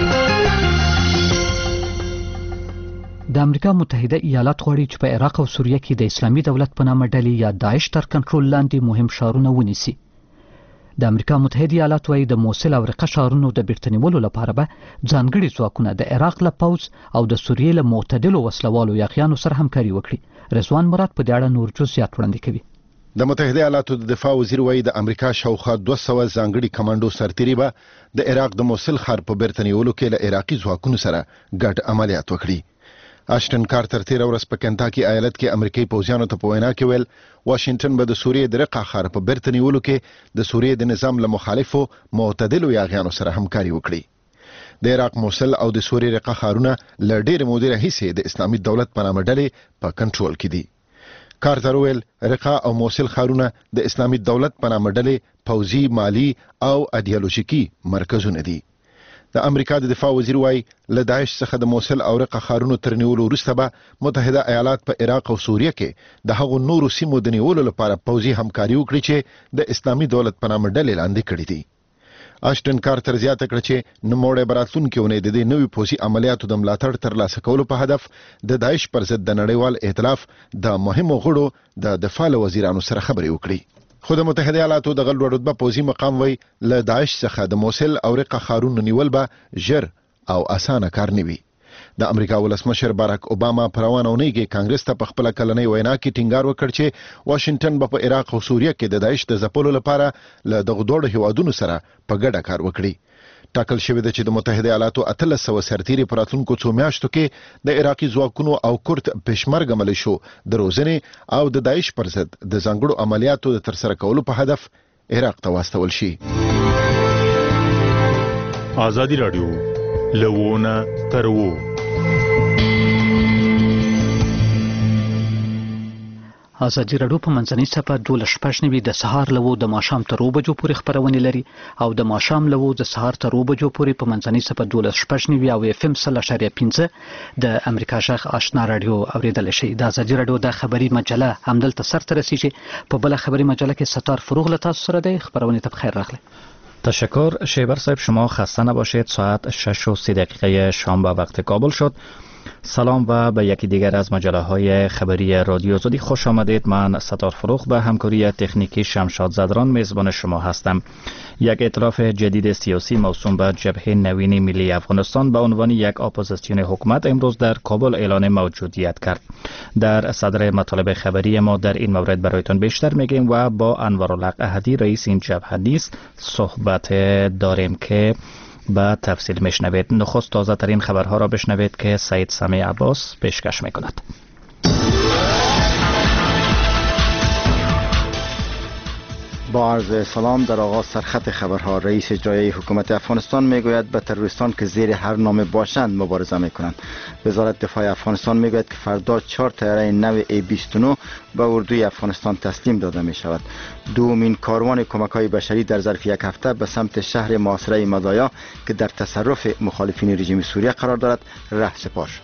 د امریکا متحده ایالات غواړي چې په عراق او سوریه کې د اسلامي دولت په نامه ډلې یا داعش تر کنټرول لاندې مهم ښارونه ونیسي. د امریکا متحده ایالات وايي د موصل او رقه ښارونو د بیرته نیولو لپاره به ځانګړي ځواکونه د عراق له پوځ او د سوریې له معتدلو وسلوالو یاغیانو سره همکاري وکړي. رضوان مراد په دې اړه نور جزئیات وړاندې کوي. د متحده ایالاتو د دفاع وزیر وایي د امریکا شاوخوا 200 ځانګړي کمانډو سرتیري به د عراق د موصل ښار په بیرته نیولو کې له عراقي ځواکونو سره ګډ عملیات وکړي. اشټن کارتر 13 ورځ په کنټاکي ایالت کې امریکایي پوځیانو ته په وینا کې ویل واشنگټن به د سوریې د رقه ښار په بیرته نیولو کې د سوریې د نظام له مخالفو معتدلو یاغیانو سره همکاري وکړي. د عراق موصل او د سوریې رقه ښارونه له ډېرې مودې راهیسې د اسلامي دولت په نامه ډلې په کنټرول کې دي. کارتر ویل رقه او موصل ښارونه د اسلامي دولت په نامه ډلې پوځي، مالی او ایډیالوژیکي مرکزونه دي. د امریکا د دفاع وزیر وايي له داعش څخه د موصل او رقه ښارونو تر نیولو وروسته به متحده ایالات په عراق او سوریه کې د هغو نورو سیمو د نیولو لپاره پوځي همکاري وکړي چې د اسلامي دولت په نامه ډلې لاندې کړي دي. اشټن کارتر زیاته کړه چې نوموړی به راتلونکې اونۍ د دې نوي پوځي عملیاتو د ملاتړ ترلاسه کولو په هدف د داعش پر ضد د نړیوال ائتلاف د مهمو غړو د دفاع له وزیرانو سره خبرې وکړي. خو د متحده ایالاتو د غلو رتبه پوځي مقام وی له داعش څخه د موصل او رقه ښارونو نیول به ژر او اسانه کار نه وي. د امریکا ولسمشر باراک اوباما په روانه اونۍ کې کانګرس ته په خپل کلنۍ وینا کې ټینګار وکړ چې واشنگټن به په عراق او سوریه کې د داعش د ځپلو لپاره له دغو دوړو هیوادونو سره په ګډه کار وکړي. ټاکل شوی دی چې د متحده ایالاتو 1300 سرتیري په راتلونکو څو میاشتو کې د عراقي ځواکونو او کورد پېشمرګه ملیشو د روزنې او د داعش پر ضد د ځانګړو عملیاتو د ترسره کولو په هدف عراق ته واستول شي. ازادي رادیو لوونه ترو ازادي راډیو په منځنۍ صفحه 12:15 د سهار له 2 د ماښام تر 2 بجو پورې خبرونه لري او د ماښام له 2 د سهار تر 2 بجو پورې په منځنۍ صفحه 12:15 او FM 0.5 د امریکا شاخ آشنا رادیو اوریدل شي. د ازادي راډیو د خبري مجله همدلته سره رسیږي. په بل خبري مجله کې ستار فروغ له تاسو سره د خبرونه ته بخیر راغلی. تشکر شیبر صاحب، شما خسته نباشید. ساعت 6:03 شام به وقت کابل شد. سلام و به یکی دیگر از مجله های خبری رادیو آزادی خوش آمدید. من ستار فروغ به همکاری تکنیکی شمشاد زدران میزبان شما هستم. یک ائتلاف جدید سیاسی موسوم به جبهه نوین ملی افغانستان به عنوان یک اپوزیسیون حکومت امروز در کابل اعلان موجودیت کرد. در صدر مطالب خبری ما در این مورد برایتان بیشتر میگیم و با انوارالحق احدی رئیس این جبهه نیز صحبت داریم که با تفصیل میشنوید. نخست تازه ترین خبرها را بشنوید که سید سمیع عباس پیشکش میکند. با عرض سلام. در آغاز سرخط خبرها، رئیس اجرایی حکومت افغانستان میگوید به تروریستان که زیر هر نام باشند مبارزه میکنند. وزارت دفاع افغانستان میگوید که فردا 4 طیاره نو A-29 به اردوی افغانستان تسلیم داده می شود. دومین کاروان کمک‌های بشری در ظرف یک هفته به سمت شهر محاصره مزایا که در تصرف مخالفین رژیم سوریه قرار دارد ره سپار شد.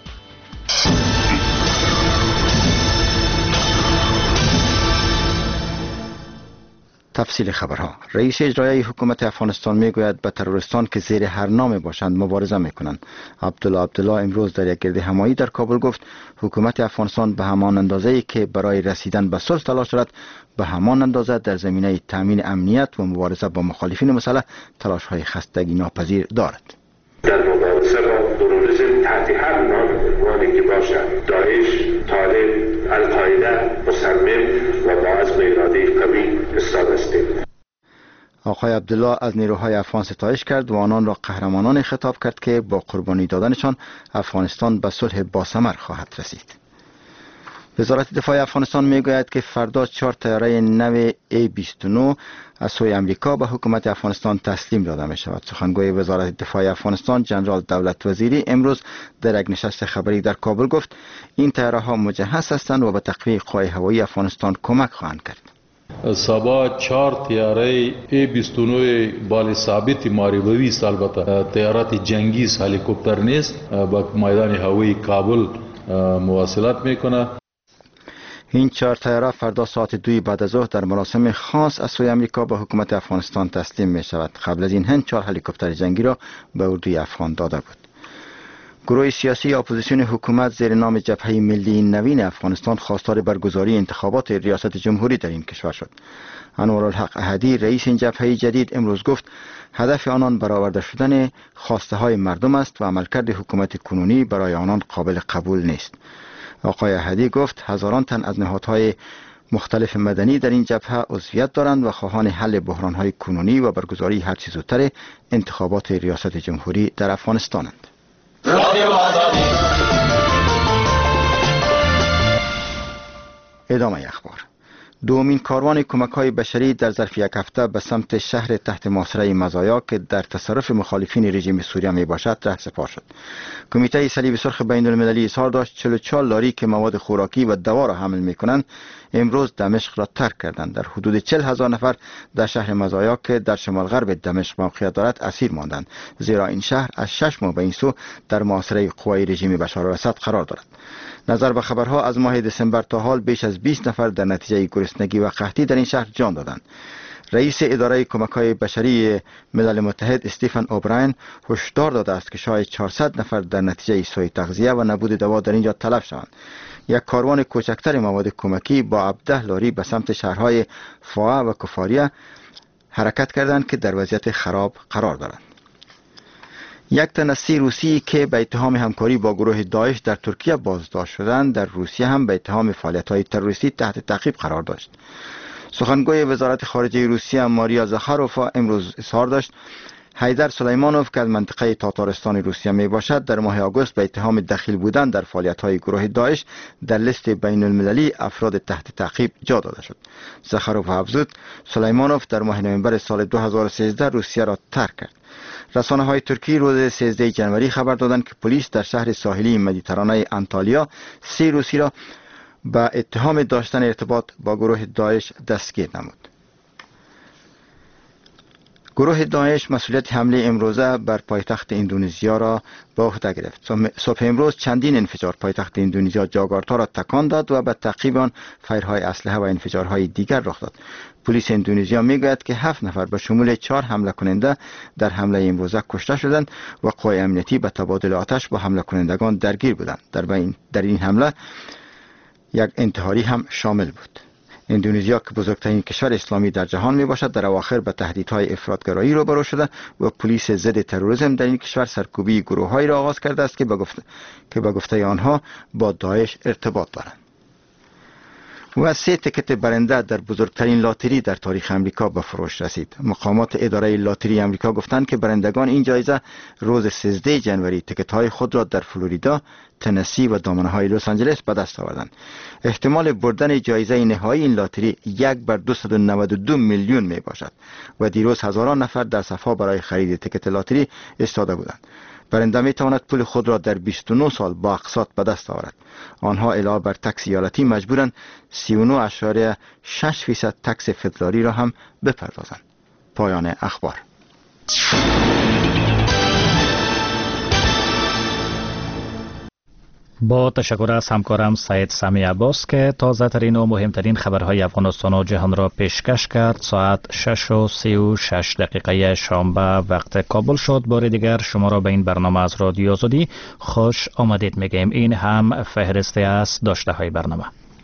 تفصیل خبرها. رئیس اجرایی حکومت افغانستان میگوید به تروریستان که زیر هر نام باشند مبارزه میکنند. عبدالله امروز در یک گرد همایی در کابل گفت حکومت افغانستان به همان اندازه‌ای که برای رسیدن به صلح تلاش دارد به همان اندازه در زمینه تامین امنیت و مبارزه با مخالفین مسلح تلاش‌های خستگی ناپذیر دارد. در مبارزه با تروریسم تحت هر عنوانی که باشد، داعش، طالب، القاعده، مصمم و با عزم اراده قوی ایستاده استیم. آقای عبدالله از نیروهای افغان ستایش کرد و آنان را قهرمانان خطاب کرد که با قربانی دادنشان افغانستان به صلح باثمر خواهد رسید. وزارت دفاع افغانستان میگوید که فردا 4 طیاره نو A-29 از سوی امریکا به حکومت افغانستان تسلیم داده می شود. سخنگوی وزارت دفاع افغانستان جنرال دولت وزیری امروز در یک نشست خبری در کابل گفت این طیاره ها مجهز هستند و به تقویت قوای هوایی افغانستان کمک خواهند کرد. سبا 4 طیاره A-29 بال ثابت ماریبوی است. البته طیارات جنگی هلیکوپتر نیست، با میدان هوایی کابل مواصلات میکنه. این 4 طیاره فردا ساعت 2 بعد از ظهر در مراسم خاص از سوی امریکا به حکومت افغانستان تسلیم می شود. قبل از این 4 هلیکوپتر جنگی را به اردوی افغان داده بود. گروه سیاسی اپوزیسیون حکومت زیر نام جبهه ملی نوین افغانستان خواستار برگزاری انتخابات ریاست جمهوری در این کشور شد. انوارالحق احدی رئیس این جبهه جدید امروز گفت هدف آنان برآورده شدن خواسته های مردم است و عملکرد حکومت کنونی برای آنان قابل قبول نیست. آقای احدی گفت هزاران تن از نهادهای مختلف مدنی در این جبهه عضویت دارند و خواهان حل بحران‌های کنونی و برگزاری هرچه زودتر انتخابات ریاست جمهوری در افغانستانند. ادامه اخبار. دومین کاروان کمک‌های بشری در ظرف یک هفته به سمت شهر تحت محاصره مزایا که در تصرف مخالفین رژیم سوریه می باشد ره سپار شد. کمیته صلیب سرخ بین المللی اظهار داشت 44 لاری که مواد خوراکی و دوا را حمل می کنند امروز دمشق را ترک کردند. در حدود 40,000 نفر در شهر مزایا که در شمال غرب دمشق موقعیت دارد اسیر ماندند، زیرا این شهر از 6 ماه به این سو در محاصره قوای رژیم بشار الاسد قرار دارد. نظر به خبرها از ماه دسامبر تا حال بیش از 20 نفر در نتیجه گرسنگی و قحطی در این شهر جان دادند. رئیس اداره کمک‌های بشری ملل متحد استیفن اوبراین هشدار داده است که شاید 400 نفر در نتیجه سوء تغذیه و نبود دوا در اینجا تلف شوند. یک کاروان کوچکتر مواد کمکی با 17 لاری به سمت شهرهای فاع و کفاریه حرکت کردند که در وضعیت خراب قرار دارند. یک تن از 30 روسی که به اتهام همکاری با گروه داعش در ترکیه بازداشت شدند در روسیه هم به اتهام فعالیت‌های تروریستی تحت تعقیب قرار داشت. سخنگوی وزارت خارجه روسیه ماریا زاخاروفا امروز اظهار داشت حیدر سلیمانوف که از منطقه تاتارستان روسیه می باشد در ماه آگوست به اتهام دخیل بودن در فعالیت‌های گروه داعش در لیست بین المللی افراد تحت تعقیب جا داده شد. زاخاروف افزود سلیمانوف در ماه نوامبر سال 2013 روسیه را ترک کرد. رسانه‌های ترکی روز 13 جنوری خبر دادند که پلیس در شهر ساحلی مدیترانه انتالیا 3 روسی را به اتهام داشتن ارتباط با گروه داعش دستگیر نمود. گروه داعش مسئولیت حمله امروزه بر پایتخت اندونزیا را به عهده گرفت. صبح امروز چندین انفجار پایتخت اندونزیا جاکارتا را تکان داد و به تعقیب آن فایرهای اسلحه و انفجارهای دیگر رخ داد. پلیس اندونزیا میگوید که 7 نفر به شمول 4 حمله کننده در حمله امروزه کشته شدند و قوای امنیتی به تبادل آتش با حمله کنندگان درگیر بودند. در این حمله یک انتحاری هم شامل بود. اندونزیا که بزرگترین کشور اسلامی در جهان می باشد در اواخر به تهدیدهای افراطگرایی روبرو شده و پلیس ضد تروریسم در این کشور سرکوبی گروه‌هایی را آغاز کرده است که به گفته آنها با داعش ارتباط دارند. و 3 تکت برنده در بزرگترین لاتری در تاریخ امریکا به فروش رسید. مقامات اداره لاتری امریکا گفتند که برندگان این جایزه روز 13 جنوری تکت‌های خود را در فلوریدا، تنسی و دامنه‌های لس آنجلس به دست آوردند. احتمال بردن جایزه نهایی این لاتری 1/292 میلیون می باشد و دیروز هزاران نفر در صفها برای خرید تکت لاتری ایستاده بودند. برنده می تواند پول خود را در 29 سال با اقساط به دست آورد. آنها علاوه بر تکس ایالتی مجبورند 39.6% تکس فدرالی را هم بپردازند. پایان اخبار. با تشکر از همکارم سید سامی عباس که تازه ترین و مهمترین خبرهای افغانستان و جهان را پیشکش کرد. ساعت 6:36 شنبه وقت کابل شد. بار دیگر شما را به این برنامه از رادیو آزادی خوش آمدید میگیم. این هم فهرستی از داشته های برنامه.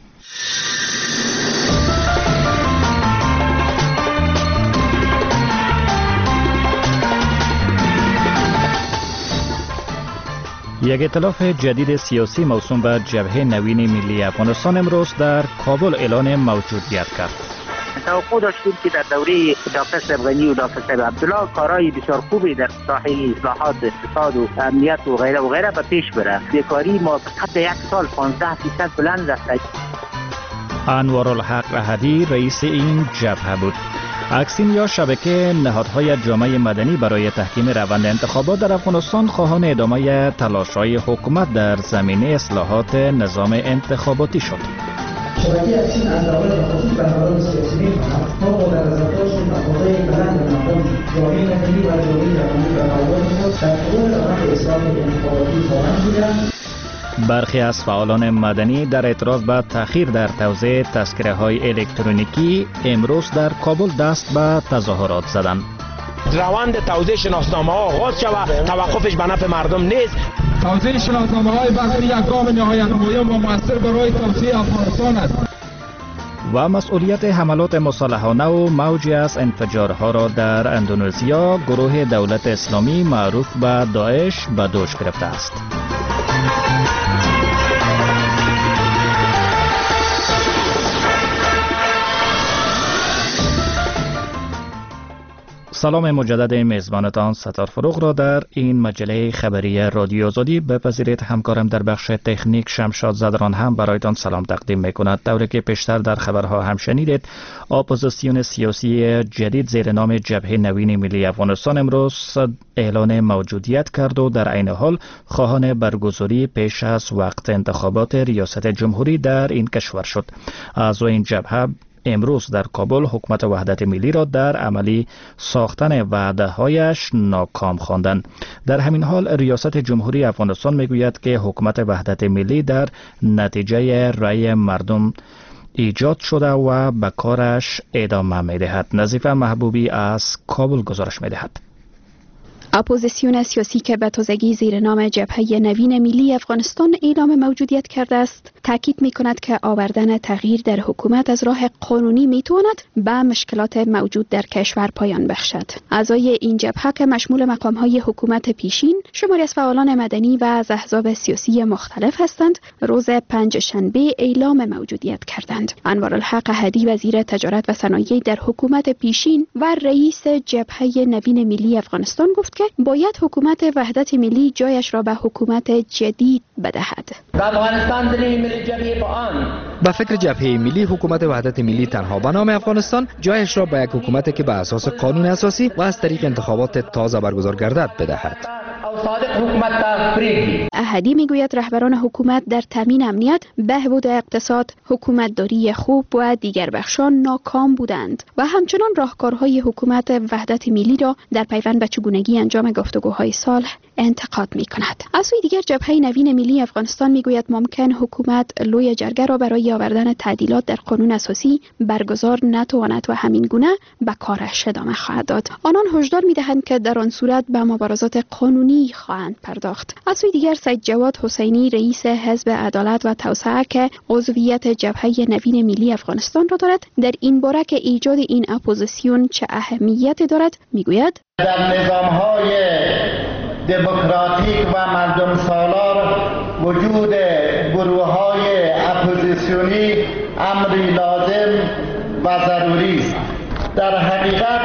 یک ائتلاف جدید سیاسی موسوم به جبهه نوین ملی افغانستان امروز در کابل اعلان موجودیت کرد. توقع داشتیم که در دوره دکتر اشرف غنی و دکتر صاحب عبدالله کارهای بسیار خوبی در ساحه اصلاحات اقتصاد و امنیت و غیره به پیش بره. بیکاری ما فقط 1 سال 15% بلند رفت. انوارالحق احدی رئیس این جبهه بود. اکسین یا شبکه نهادهای جامعه مدنی برای تحکیم روند انتخابات در افغانستان خواهان ادامه تلاش‌های حکومت در زمینه اصلاحات نظام انتخاباتی شد. شبکه اکسین از دولت خصوص برنامه‌های سیاسی می‌خواهد تا با در نظر مقاطع بلند مردم جامعه مدنی و جامعه جهانی و مردم خود در طول روند اصلاح انتخاباتی خواهند بودند. برخی از فعالان مدنی در اعتراض به تأخیر در توزیع تذکره‌های الکترونیکی امروز در کابل دست به تظاهرات زدند. روند توزیع شناسنامه‌ها آغاز شود، توقفش به نفع مردم نیست. توزیع شناسنامه‌های برقی یک گام نهایت مهم و موثر برای توسعه افغانستان است. و مسئولیت حملات مسلحانه و موجی از انفجارها را در اندونزیا گروه دولت اسلامی معروف به داعش به دوش گرفته است. سلام مجدد میزبانتان ستار فروغ را در این مجله خبری رادیو آزادی بپذیرید. همکارم در بخش تکنیک شمشاد زدران هم برایتان سلام تقدیم میکند. طوری که پیشتر در خبرها هم شنیدید، اپوزیسیون سیاسی جدید زیر نام جبهه نوین ملی افغانستان امروز اعلان موجودیت کرد و در عین حال خواهان برگزاری پیش از وقت انتخابات ریاست جمهوری در این کشور شد. اعضای این جبهه امروز در کابل حکومت وحدت ملی را در عملی ساختن وعده‌هایش ناکام خواندند. در همین حال ریاست جمهوری افغانستان میگوید که حکومت وحدت ملی در نتیجه رأی مردم ایجاد شده و به کارش ادامه میدهد. نظیفه محبوبی از کابل گزارش میدهد. اپوزیسیون سیاسی که به تازگی زیر نام جبهه نوین ملی افغانستان اعلام موجودیت کرده است، تاکید می‌کند که آوردن تغییر در حکومت از راه قانونی می‌تواند به مشکلات موجود در کشور پایان بخشد. اعضای این جبهه که مشمول مقام‌های حکومت پیشین، شماری از فعالان مدنی و از احزاب سیاسی مختلف هستند، روز پنجشنبه اعلام موجودیت کردند. انوارالحق احدی وزیر تجارت و صنایع در حکومت پیشین و رئیس جبهه نوین ملی افغانستان گفت که باید حکومت وحدت ملی جایش را به حکومت جدید بدهد. به فکر جبهه ملی، حکومت وحدت ملی تنها به نام افغانستان جایش را به یک حکومت که به اساس قانون اساسی و از طریق انتخابات تازه برگزار گردد بدهد. او صادق حکومت ته پرېږدي. احدی میگوید رهبران حکومت در تامین امنیت، بهبود اقتصاد، حکومتداری خوب و دیگر بخشان ناکام بودند و همچنان راهکارهای حکومت وحدت ملی را در پیوند به چگونگی انجام گفتگوهای صلح انتقاد می کند. از سوی دیگر جبهه نوین ملی افغانستان میگوید ممکن حکومت لوی جرگه را برای آوردن تعدیلات در قانون اساسی برگزار نتواند و همین گونه به کارش ادامه خواهد داد. آنان هشدار میدهند که در آن صورت به مبارزات قانونی خواهند پرداخت. از سوی دیگر سید جواد حسینی رئیس حزب عدالت و توسعه که عضویت جبهه نوین ملی افغانستان را دارد، در این باره که ایجاد این اپوزیسیون چه اهمیت دارد میگوید در نظام‌های دموکراتیک و مردم سالار وجود گروه‌های اپوزیسیونی امری لازم و ضروری است. در حقیقت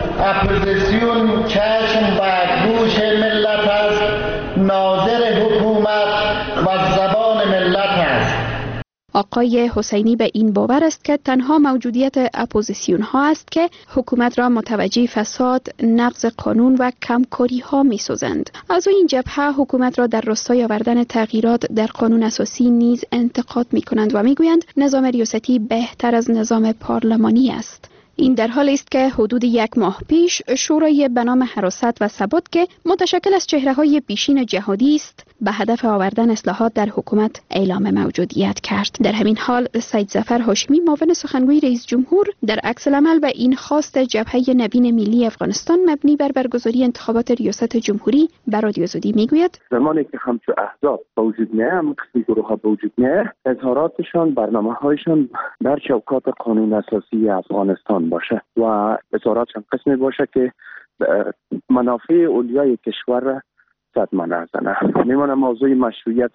اپوزیسیون چشم و گوش ملت است، ناظر حکومت و زبان ملت است. آقای حسینی به این باور است که تنها موجودیت اپوزیسیون ها است که حکومت را متوجه فساد، نقض قانون و کمکاری ها می سازند. از این جبهه حکومت را در راستای آوردن تغییرات در قانون اساسی نیز انتقاد می کنند و می گویند نظام ریاستی بهتر از نظام پارلمانی است. این در حالی است که حدود 1 ماه پیش شورای به نام حراست و ثبات که متشکل از چهره‌های پیشین جهادی است به هدف آوردن اصلاحات در حکومت اعلام موجودیت کرد. در همین حال سید ظفر هاشمی معاون سخنگوی رئیس جمهور در عکس العمل به این خواست جبهه نوین ملی افغانستان مبنی بر برگزاری انتخابات ریاست جمهوری به رادیو آزادی میگوید زمانی که همچو احزاب وجود میاد، قسمی گروه ها وجود میاد، اظهاراتشان، برنامه‌هایشان در چوکات قانون اساسی افغانستان باشه و اظهاراتشان قسمی باشه که منافع اولیای کشور را صدمه نزنه. میمونه موضوع مشروعیت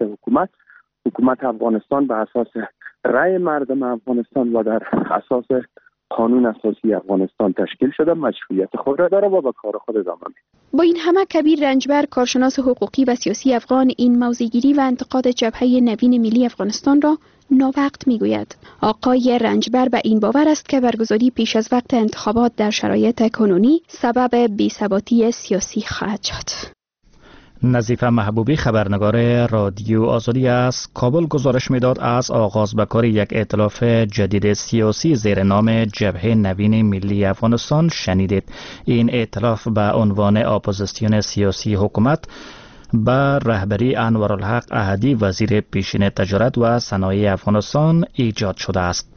حکومت افغانستان به اساس رأی مردم افغانستان و در اساس قانون اساسی افغانستان تشکیل شده، مشروعیت خود را داره و به کار خود ادامه میده. با این همه کبیر رنجبر، کارشناس حقوقی و سیاسی افغان، این موضع‌گیری و انتقاد جبهه نوین ملی افغانستان را ناوقت میگوید. آقای رنجبر به این باور است که برگزاری پیش از وقت انتخابات در شرایط کنونی سبب بی‌ثباتی سیاسی خواهد شد. نظیفه محبوبی خبرنگار رادیو آزادی از کابل گزارش میداد از آغاز به کار یک ائتلاف جدید سیاسی زیر نام جبهه نوین ملی افغانستان شنیدید. این ائتلاف به عنوان اپوزیسیون سیاسی حکومت به رهبری انوارالحق احدی وزیر پیشین تجارت و صنایع افغانستان ایجاد شده است.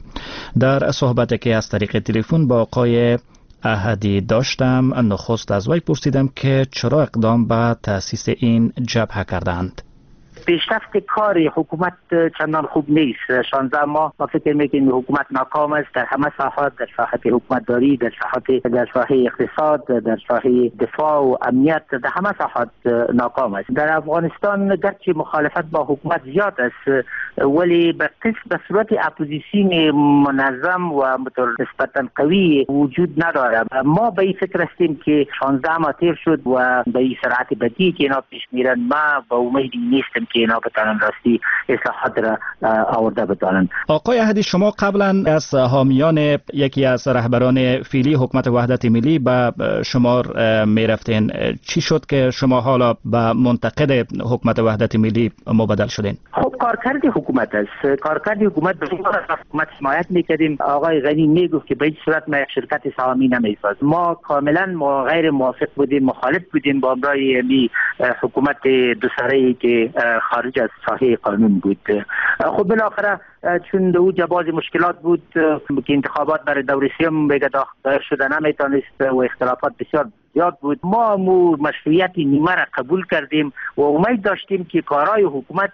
در صحبتی که از طریق تلفن با آقای احدی داشتم، نخست از وی پرسیدم که چرا اقدام به تأسیس این جبهه کردند. پیشرفت کار حکومت چندان خوب نیست. 16 ماه ما فکر میکنیم حکومت ناکام است در همه ساحات، در ساحت حکومتداری، در ساحه اقتصاد، در ساحه دفاع و امنیت، در همه ساحات ناکام است. در افغانستان گرچه مخالفت با حکومت زیاد است ولی به صورت اپوزیسیون منظم و نسبتا قوی وجود نداره. ما به این فکر هستیم که 16 ماه تیر شد و به این سرعت بدی که اینا پیش میرن ما با امیدی نیستم که اینا بتانن راستی اصلاحات را آورده بتانن. آقای احدی، شما قبلا از حامیان یکی از رهبران فعلی حکومت وحدت ملی به شمار می رفتین. چی شد که شما حالا به منتقد حکومت وحدت ملی مبدل شدین؟ خب کارکرد حکومت است. کارکرد حکومت به حکومت حمایت میکردیم. آقای غنی میگفت که به هیچ صورت ما یک شرکت سهامی نمیسازیم. ما کاملا غیر موافق بودیم، مخالف بودیم با امرای حکومت دو سره‌ای که خارج از ساحه قانون بود. خب بالاخره چون دو جواز مشکلات بود که انتخابات برای دوره سوم دایر شده نمیتونست و اختلافات بسیار زیاد بود، ما مشروعیت نیمه را قبول کردیم و امید داشتیم که کارهای حکومت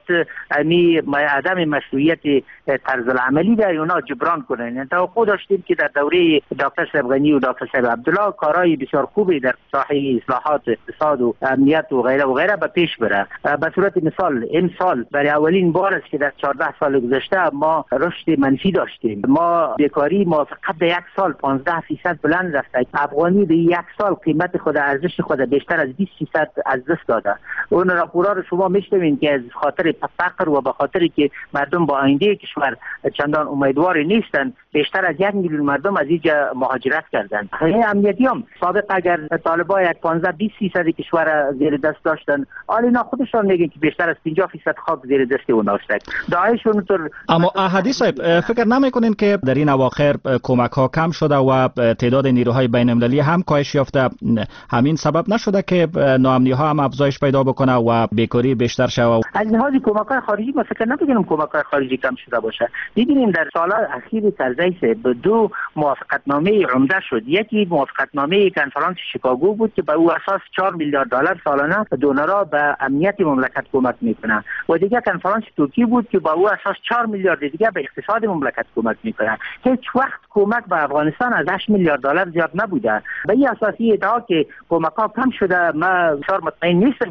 عدم مشروعیت طرز العملی در اونا جبران کنند. توقع داشتیم که در دوره دکتر صاحب غنی و دکتر صاحب عبدالله کارهای بسیار خوبی در ساحه اصلاحات اقتصاد و امنیت و غیره به پیش بره. به صورت مثال امسال برای اولین بار است که در 14 سال گذشته ما رشد منفی داشتیم. ما بیکاری ما فقط در یک سال 15% بلند رفت. افغانی در یک سال قیمت قیمت خود، ارزش خود بیشتر از 20% از دست داده. اون راپورها رو شما میشنوین که از خاطر فقر و به خاطر که مردم با آینده کشور چندان امیدوار نیستن، بیشتر از 1 میلیون مردم از اینجا مهاجرت کردند. امنیتی هم سابق اگر طالبان 15-20% کشور زیر دست داشتن، حالا اینا خودشان میگن که بیشتر از 50% خاک زیر دست اون است. داعش اونطور. اما احدی صاحب فکر نمیکنین که در این اواخر کمک ها کم شده و تعداد نیروهای بین المللی هم کاهش یافته، همین سبب نشده که ناامنی ها هم افزایش پیدا بکنه و بیکاری بیشتر شود؟ از لحاظ کمک های خارجی ما فکر نمی‌کنم کمک های خارجی کم شده باشه. دیدیم در سال‌های اخیر کرزی به 2 موافقتنامه عمده شد. یکی موافقتنامه کنفرانس شیکاگو بود که به او اساس 4 میلیارد دلار سالانه دونرها به امنیت مملکت کمک میکنه و دیگه کنفرانس ترکیه بود که با او اساس 4 میلیارد دیگه به اقتصاد مملکت کمک میکنه. هیچ وقت کمک به افغانستان از 8 میلیارد دلار زیاد نبوده. به این اساسی ادعا که کمک ها کم شده ما بسیار مطمئن نیستم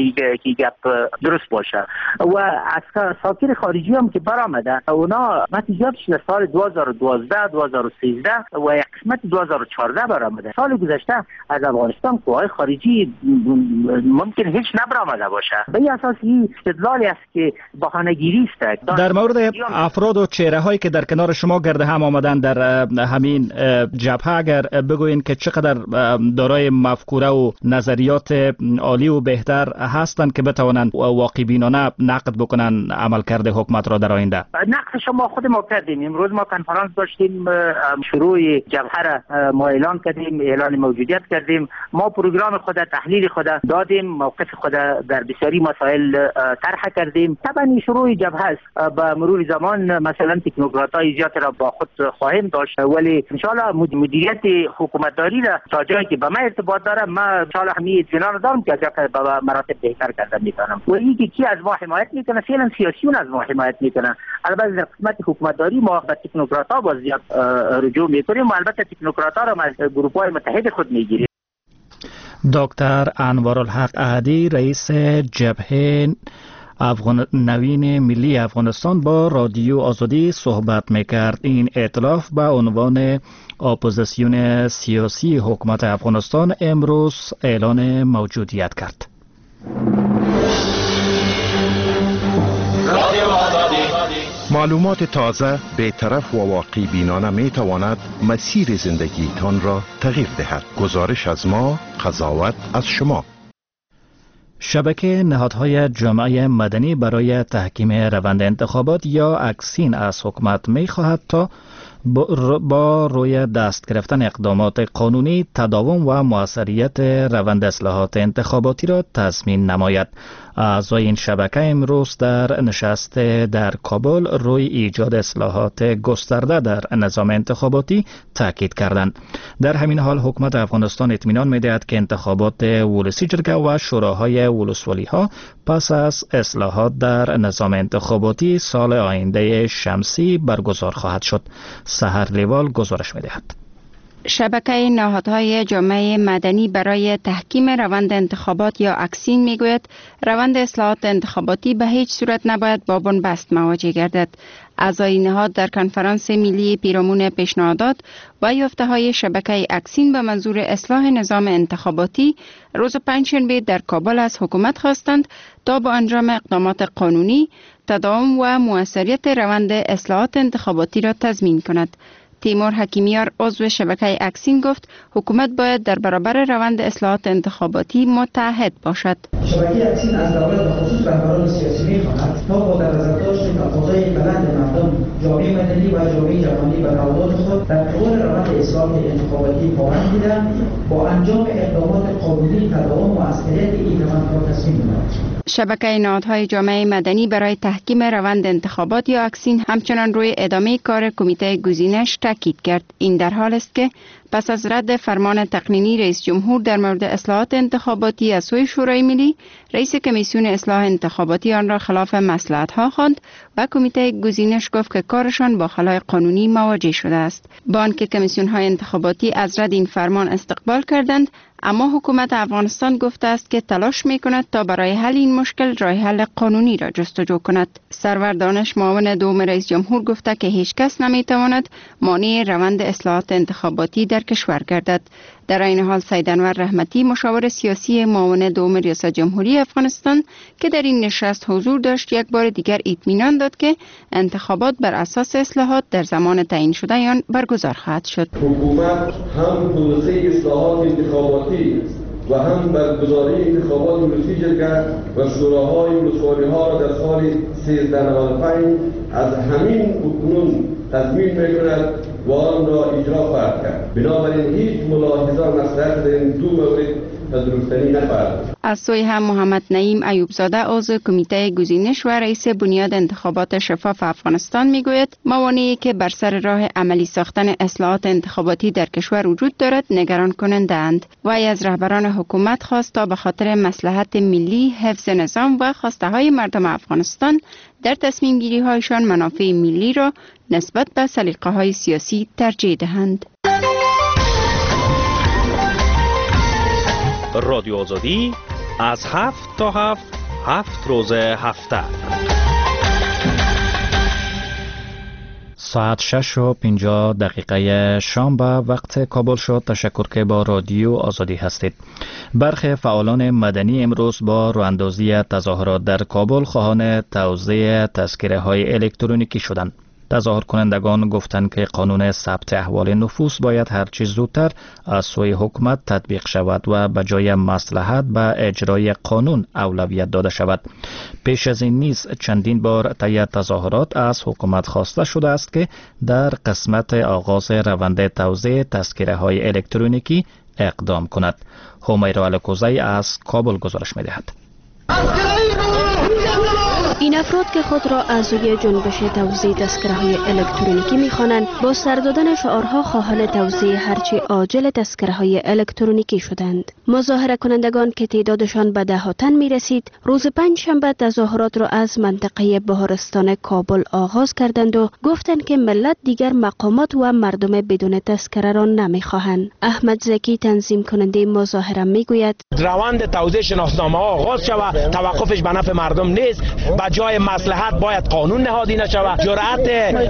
که گپ درست باشه. و از ساکر خارجی هم که برآمده اونا نتیجه شده سال 2012 2013 و یک قسمت 2014 برآمده. سال گذشته از افغانستان قوای خارجی ممکن هیچ نبرآمده باشه. به این اساس این استدلالی است که بهانه‌گیری است. در مورد افراد و چهره‌هایی که در کنار شما گرد هم آمدن در همین جبهه اگر بگوین که چقدر دارای مفکوره و نظریات عالی و بهتر هستند که بتوانند واقع بینانه نقد بکنن عملکرد حکومت را در آینده؟ نقدش ما خود ما کردیم. امروز ما کنفرانس داشتیم، شروع جبهه را ما اعلان کردیم، اعلان موجودیت کردیم. ما پروگرام خود، تحلیل خود دادیم، موقف خود در بسیاری مسائل طرح کردیم. طبعا شروع جبهه است. با مرور زمان مثلا تکنوکرات‌های زیاد را با خود خواهیم داشت، ولی ان شاء الله مدیریت حکومتداری را تا جایی که به ما ارتباط داره ما ان شاء الله همین اطمینان دارم که به مراتب بهتر کردن میتونم. و اینکه کی از ما حمایت میکنه، فعلا سیاسیون از ما حمایت میکنن. البته در قسمت حکومتداری ما به تکنوکرات‌ها باز زیاد رجوع میکنیم و البته تکنوکرات‌ها را از گروه‌های متحد خود میگیریم. دکتر انوارالحق احدی رئیس جبهه نوین ملی افغانستان با رادیو آزادی صحبت میکرد. این ائتلاف به عنوان اپوزیسیون سیاسی حکومت افغانستان امروز اعلان موجودیت کرد. معلومات تازه، بی‌طرف و واقع بینانه می تواند مسیر زندگیتان را تغییر دهد. گزارش از ما، قضاوت از شما. شبکه نهادهای جامعه مدنی برای تحکیم روند انتخابات یا اکسین از حکومت می خواهد تا با روی دست گرفتن اقدامات قانونی تداوم و موثریت روند اصلاحات انتخاباتی را تضمین نماید. اعضای این شبکه امروز در نشست در کابل روی ایجاد اصلاحات گسترده در نظام انتخاباتی تاکید کردند. در همین حال حکومت افغانستان اطمینان می‌دهد که انتخابات ولسی جرگه و شوراهای ولسوالی‌ها پس از اصلاحات در نظام انتخاباتی سال آینده شمسی برگزار خواهد شد. سحر لیوال گزارش می‌دهد. شبکه نهادهای جامعه مدنی برای تحکیم روند انتخابات یا اکسین میگوید روند اصلاحات انتخاباتی به هیچ صورت نباید با بنبست مواجه گردد. اعضای نهاد در کنفرانس ملی پیرامون پیشنهادات و یافته‌های شبکه اکسین به منظور اصلاح نظام انتخاباتی روز پنجشنبه در کابل از حکومت خواستند تا با انجام اقدامات قانونی تداوم و موثریت روند اصلاحات انتخاباتی را تضمین کند. تیمور حکیمیار عضو شبکه اکسین گفت حکومت باید در برابر روند اصلاحات انتخاباتی متحد باشد. شبکه اکسین از دولت به خصوص رهبران سیاسی می‌خواهد تا با در نظر داشتن تقاضای بلند مردم، جامعه مدنی و جامعه جهانی به تعهد خود در طول روند اصلاحات انتخاباتی پایان گیرند، با انجام اقدامات قانونی تداوم و موثریت این روند را تضمین نماید. شبکه نهادهای جامعه مدنی برای تحکیم روند انتخابات یا اکسین همچنان روی ادامه کار کمیته گزینش تاکید کرد. این در حال است که پس از رد فرمان تقنینی رئیس جمهور در مورد اصلاحات انتخاباتی از سوی شورای ملی، رئیس کمیسیون اصلاح انتخاباتی آن را خلاف مصلحت‌ها خواند و کمیته گزینش گفت که کارشان با خلای قانونی مواجه شده است. با آنکه کمیسیون‌های انتخاباتی از رد این فرمان استقبال کردند، اما حکومت افغانستان گفته است که تلاش می‌کند تا برای حل این مشکل راه حل قانونی را جستجو کند. سرور دانش معاون دوم رئیس جمهور گفته که هیچ کس نمی‌تواند مانع روند اصلاحات انتخاباتی در در کشور گردد. در این حال سید انور رحمتی مشاور سیاسی معاون دوم ریاست جمهوری افغانستان که در این نشست حضور داشت یک بار دیگر اطمینان داد که انتخابات بر اساس اصلاحات در زمان تعیین شده آن برگزار خواهد شد. حکومت هم پروسه اصلاحات انتخاباتی و هم برگزاری انتخابات ولسی جرگه و شوراهای ولسوالی‌ها را در سال 1395 از همین اکنون تضمین می‌کند و آن را اجرا خواهد کرد. بنابراین هیچ ملاحظه مصلحت در این دو مورد پذیرفتنی نخواهد. از سوی هم محمد نعیم ایوبزاده عضو کمیته گزینش و رئیس بنیاد انتخابات شفاف افغانستان میگوید موانعی که بر سر راه عملی ساختن اصلاحات انتخاباتی در کشور وجود دارد نگران کننده اند. وی از رهبران حکومت خواست تا به خاطر مصلحت ملی، حفظ نظام و خواسته های مردم افغانستان در تصمیم گیری هایشان منافع ملی را نسبت به سلیقه های سیاسی ترجیح دهند. رادیو آزادی از 7 تا 7 روز هفته. ساعت 6:50 شام به وقت کابل شد. تشکر که با رادیو آزادی هستید. برخی فعالان مدنی امروز با راهاندازی تظاهرات در کابل خواهان توزیع تذکره های الکترونیکی شدند. تظاهر کنندگان گفتند که قانون ثبت احوال نفوس باید هرچه زودتر از سوی حکومت تطبیق شود و به جای مصلحت به اجرای قانون اولویت داده شود. پیش از این نیز چندین بار طی تظاهرات از حکومت خواسته شده است که در قسمت آغاز روند توزیع تذکره های الکترونیکی اقدام کند. همیرا الکوزی از کابل گزارش می‌دهد. این افراد که خود را اعضای جنبش توزیع تذکره‌های الکترونیکی می‌خوانند با سر دادن شعارها خواهان توزیع هرچی عاجل تذکره‌های الکترونیکی شدند. مظاهره کنندگان که تعدادشان به ده‌ها تن می‌رسید روز پنجشنبه تظاهرات را از منطقه بهارستان کابل آغاز کردند و گفتند که ملت دیگر مقامات و مردم بدون تذکره را نمی‌خواهند. احمد زکی تنظیم کننده مظاهره می‌گوید روند توزیع شناسنامه‌ها آغاز شود، توقفش به نفع مردم نیست. جای مصلحت باید قانون نهادی نشود. جرأت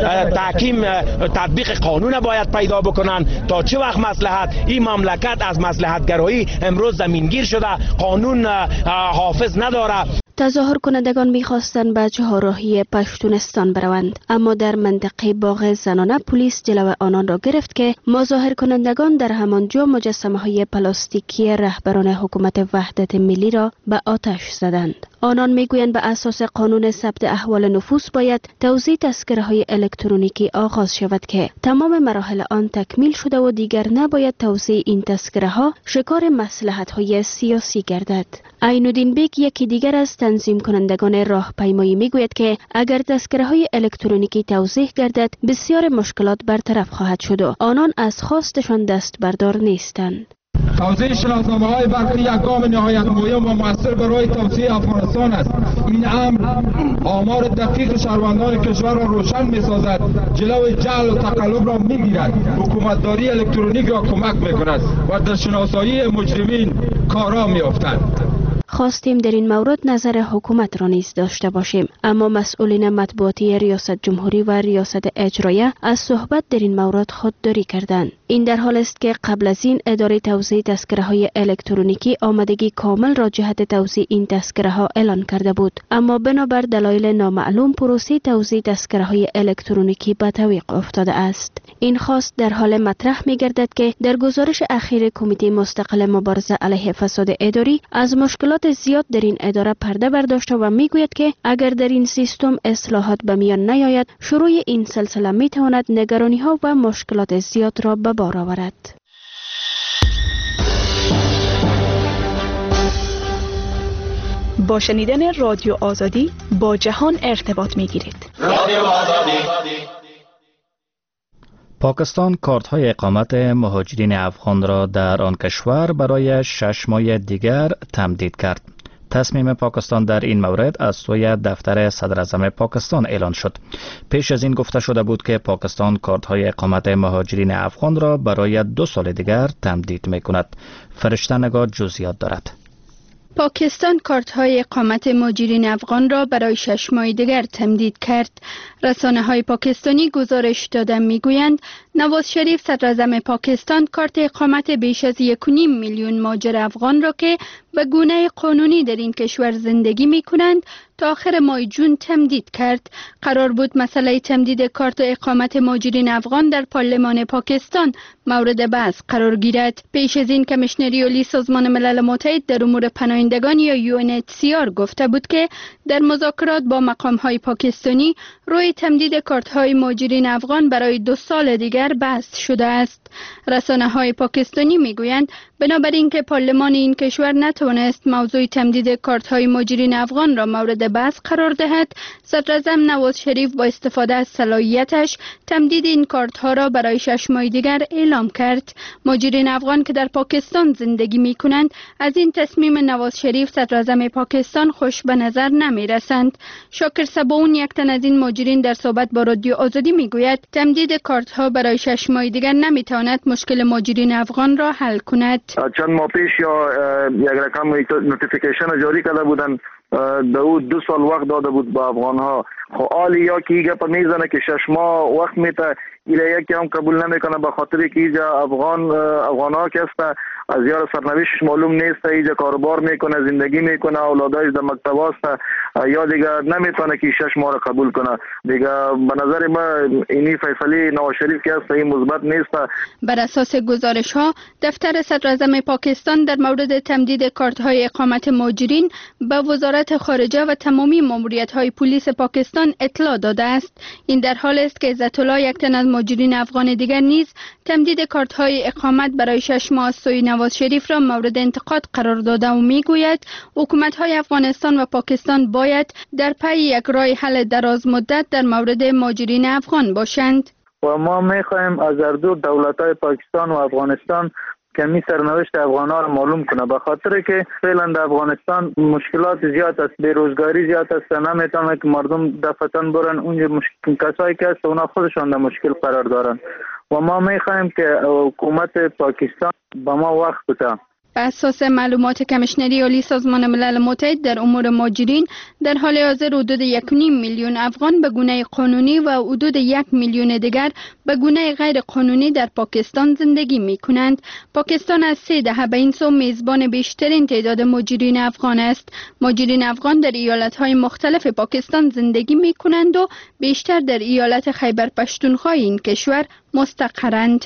تحکیم تطبیق قانون باید پیدا بکنن. تا چه وقت مصلحت؟ این مملکت از مصلحت گرایی امروز زمینگیر شده، قانون حافظ نداره. تظاهر کنندگان می‌خواستند به چهارراهی پشتونستان بروند، اما در منطقه باغ زنانه پلیس جلو آنان را گرفت که مظاهر کنندگان در همانجا مجسمه‌های پلاستیکی رهبران حکومت وحدت ملی را به آتش زدند. آنان میگویند به اساس قانون ثبت احوال نفوس باید توزیع تذکره‌های الکترونیکی آغاز شود که تمام مراحل آن تکمیل شده و دیگر نباید توزیع این تذکره‌ها شکار مصلحت‌های سیاسی گردد. عین‌الدین بیگ یکی دیگر از تنظیم کنندگان راهپیمایی میگوید که اگر تذکره‌های الکترونیکی توزیع گردد بسیار مشکلات برطرف خواهد شد و آنان از خواستشان دست بردار نیستند. توزیع شناسنامه‌های برقی یک گام نهایت مهم و مؤثر برای توسعه افغانستان است. این امر آمار دقیق شهروندان کشور را روشن می‌سازد، جلوی جعل و تقلب را می‌گیرد، حکومتداری الکترونیک را کمک می‌کند و در شناسایی مجرمین کارا می‌افتد. خواستیم در این مورد نظر حکومت را نیز داشته باشیم، اما مسئولین مطبوعاتی ریاست جمهوری و ریاست اجرایه از صحبت در این مورد خودداری کردند. این در حال است که قبل از این اداره توزیع تذکره‌های الکترونیکی آمادگی کامل را جهت توزیع این تذکره‌ها اعلان کرده بود، اما بنابر دلایل نامعلوم پروسه توزیع تذکره‌های الکترونیکی به تعویق افتاده است. این خواست در حال مطرح می‌گردد که در گزارش اخیر کمیته مستقل مبارزه علیه فساد اداری از مشکلات زیاد در این اداره پرده برداشته و میگوید که اگر در این سیستم اصلاحات به میان نیاید شروع این سلسله میتواند نگرانی‌ها و مشکلات زیاد را به بار آورد. با شنیدن رادیو آزادی با جهان ارتباط میگیرید. رادیو آزادی. پاکستان کارت‌های اقامت مهاجرین افغان را در آن کشور برای 6 ماه دیگر تمدید کرد. تصمیم پاکستان در این مورد از سوی دفتر صدراعظم پاکستان اعلان شد. پیش از این گفته شده بود که پاکستان کارت‌های اقامت مهاجرین افغان را برای 2 سال دیگر تمدید می‌کند. فرشته نگار جزئیات دارد. پاکستان کارت‌های اقامت مهاجرین افغان را برای 6 ماه دیگر تمدید کرد. رسانه‌های پاکستانی گزارش دادند می‌گویند نواز شریف صدراعظم پاکستان کارت اقامت بیش از 1.5 میلیون مهاجر افغان را که به گونه قانونی در این کشور زندگی می‌کنند تا آخر ماه جون تمدید کرد. قرار بود مسئله تمدید کارت اقامت مهاجرین افغان در پارلمان پاکستان مورد بحث قرار گیرد. پیش از این کمیشنری عالی سازمان ملل متحد در امور پناهندگان یا UNHCR گفته بود که در مذاکرات با مقام‌های پاکستانی روی تمدید کارت‌های مهاجرین افغان برای 2 سال دیگر بحث شده است. رسانه‌های پاکستانی می‌گویند بنابراین که پارلمان این کشور نتوانست موضوع تمدید کارت‌های مهاجرین افغان را مورد بحث قرار دهد، صدراعظم نواز شریف با استفاده از صلاحیتش تمدید این کارت‌ها را برای 6 ماه دیگر اعلام کرد. مهاجرین افغان که در پاکستان زندگی می‌کنند از این تصمیم نواز شریف صدراعظم پاکستان خوش به نظر نمی‌رسند. شاکر سباون یک تن از این مهاجرین در صحبت با رادیو آزادی می‌گوید تمدید کارت‌ها برای 6 ماه دیگر نمی‌تواند مشکل مهاجرین افغان را حل کند. چند ماه پیش یک رقم نوتیفیکیشن جاری کرده بودند دو 2 سال وقت داده بود به افغان‌ها. خب حالی یا که ایگه پا میزنه که 6 ماه وقت میته ایله یکی هم قبول نمیکنه به خاطر که اینجا افغان‌ها که است از یار سرنوشتش معلوم نیست، اینجا کاروبار میکنه، زندگی میکنه، اولادایش در مکتب است یا دیگه نمیتونه که 6 ماه را قبول کنه. دیگه به نظر ما اینی فیصله نواز شریف که است این مثبت نیست. بر اساس گزارش ها دفتر صدراعظم پاکستان در مورد تمدید کارت های اقامت مهاجرین به وزارت خارجه و تمامی ماموریت های پلیس پاکستان اطلاع داده است. این در حال است که عزت الله یک تن از مهاجرین افغان دیگر نیز تمدید کارت های اقامت برای 6 ماه از سوی نواز شریف را مورد انتقاد قرار داده و میگوید حکومت های افغانستان و پاکستان باید در پی یک راه حل دراز مدت در مورد مهاجرین افغان باشند. و ما میخواهیم از هر دو دولت‌های پاکستان و افغانستان کمی سرنوشت افغان‌ها را معلوم کنه، به خاطر که فعلا در افغانستان مشکلات زیاد است، بیروزگاری زیاد است، نمیتونه که مردم دفتن برن اونجا کسایی که هست اونا خودشان در مشکل قرار دارن و ما میخواهیم که حکومت پاکستان به ما وقت بده. بر اساس معلومات کمیشنری عالی سازمان ملل متحد در امور مهاجرین در حال حاضر حدود 1.5 میلیون افغان به گونه قانونی و حدود 1 میلیون دیگر به گونه غیر قانونی در پاکستان زندگی می کنند. پاکستان از 3 دهه به این سو میزبان بیشترین تعداد مهاجرین افغان است. مهاجرین افغان در ایالت‌های مختلف پاکستان زندگی می کنند و بیشتر در ایالت خیبر پشتونخوا این کشور مستقرند.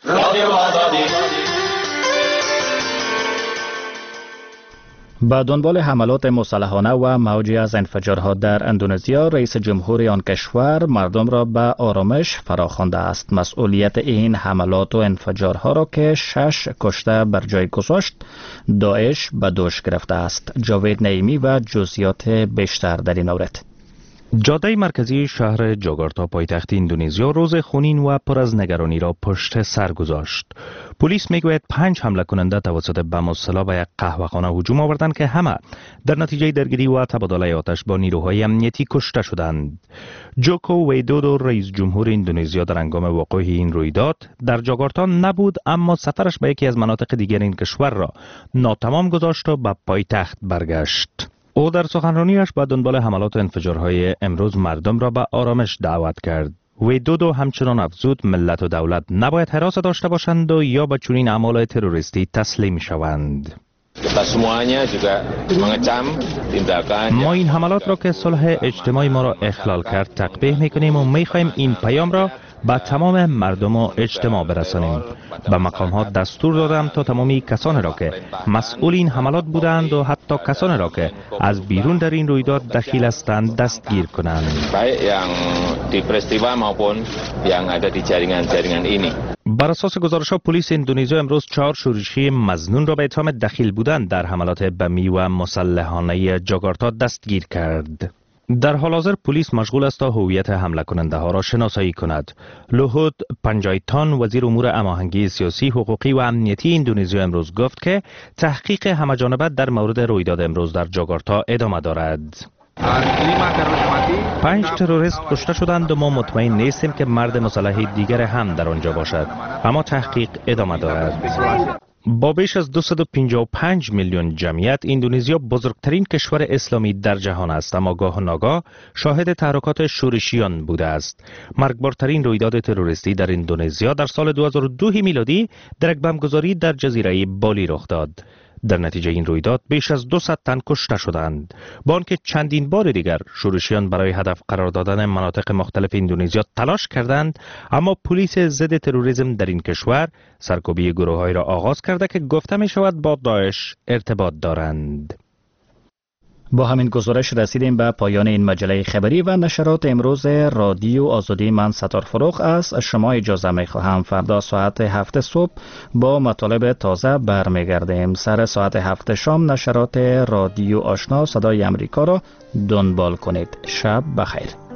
به دنبال حملات مسلحانه و موجی از انفجارها در اندونزیا، رئیس جمهور آن کشور مردم را به آرامش فراخوانده است. مسئولیت این حملات و انفجارها را که 6 کشته بر جای گذاشت، داعش به دوش گرفته است. جاوید نعیمی و جزئیات بیشتر در این مورد. جاده مرکزی شهر جاکارتا پایتخت اندونزیا روز خونین و پر از نگرانی را پشت سر گذاشت. پلیس میگوید 5 حمله کننده توسط بم و سلاح به یک قهوه‌خانه هجوم آوردند که همه در نتیجه درگیری و تبادله آتش با نیروهای امنیتی کشته شدند. جوکو ویدودو رئیس جمهور اندونزیا در هنگام وقوع این رویداد در جاکارتا نبود، اما سفرش به یکی از مناطق دیگر این کشور را ناتمام گذاشت و به پایتخت برگشت. او در سخنرانیش به دنبال حملات و انفجارهای امروز مردم را به آرامش دعوت کرد. ویدودو همچنان افزود ملت و دولت نباید حراس داشته باشند و یا به چنین اعمال تروریستی تسلیم شوند. ما این حملات را که صلح اجتماعی ما را اخلال کرد تقبیح میکنیم و میخواهیم این پیام را به تمام مردم و اجتماع برسانیم. به مقام ها دستور دادم تا تمامی کسانی را که مسئول این حملات بودند و حتی کسانی را که از بیرون در این رویداد دخیل هستند دستگیر کنند. بر اساس گزارش‌ها پلیس اندونزیا امروز 4 شورشی مظنون را به اتهام دخیل بودن در حملات بمی و مسلحانه جاکارتا دستگیر کرد. در حال حاضر پلیس مشغول است تا هویت حمله کننده ها را شناسایی کند. لوهود پنجایتان وزیر امور هماهنگی سیاسی، حقوقی و امنیتی اندونزیا امروز گفت که تحقیق همه‌جانبه در مورد رویداد امروز در جاکارتا ادامه دارد. 5 تروریست کشته شدند و ما مطمئن نیستیم که مرد مسلح دیگر هم در آنجا باشد، اما تحقیق ادامه دارد. با بیش از 255 میلیون جمعیت، اندونزیا بزرگترین کشور اسلامی در جهان است، اما گاه و ناگاه شاهد تحرکات شورشیان بوده است. مرگبارترین رویداد تروریستی در اندونزیا در سال 2002 میلادی در یک بمبگذاری در جزیره بالی رخ داد. در نتیجه این رویداد بیش از 200 تن کشته شدند. با آنکه چندین بار دیگر شورشیان برای هدف قرار دادن مناطق مختلف اندونزیا تلاش کردند، اما پلیس ضد تروریسم در این کشور سرکوبی گروه‌هایی را آغاز کرده که گفته می شود با داعش ارتباط دارند. با همین گزارش رسیدیم به پایان این مجله خبری و نشرات امروز رادیو آزادی. من ستار فروغ از شما اجازه می خواهم. فردا ساعت 7 صبح با مطالب تازه برمیگردیم. سر ساعت 7 شام نشرات رادیو آشنا صدای امریکا را دنبال کنید. شب بخیر.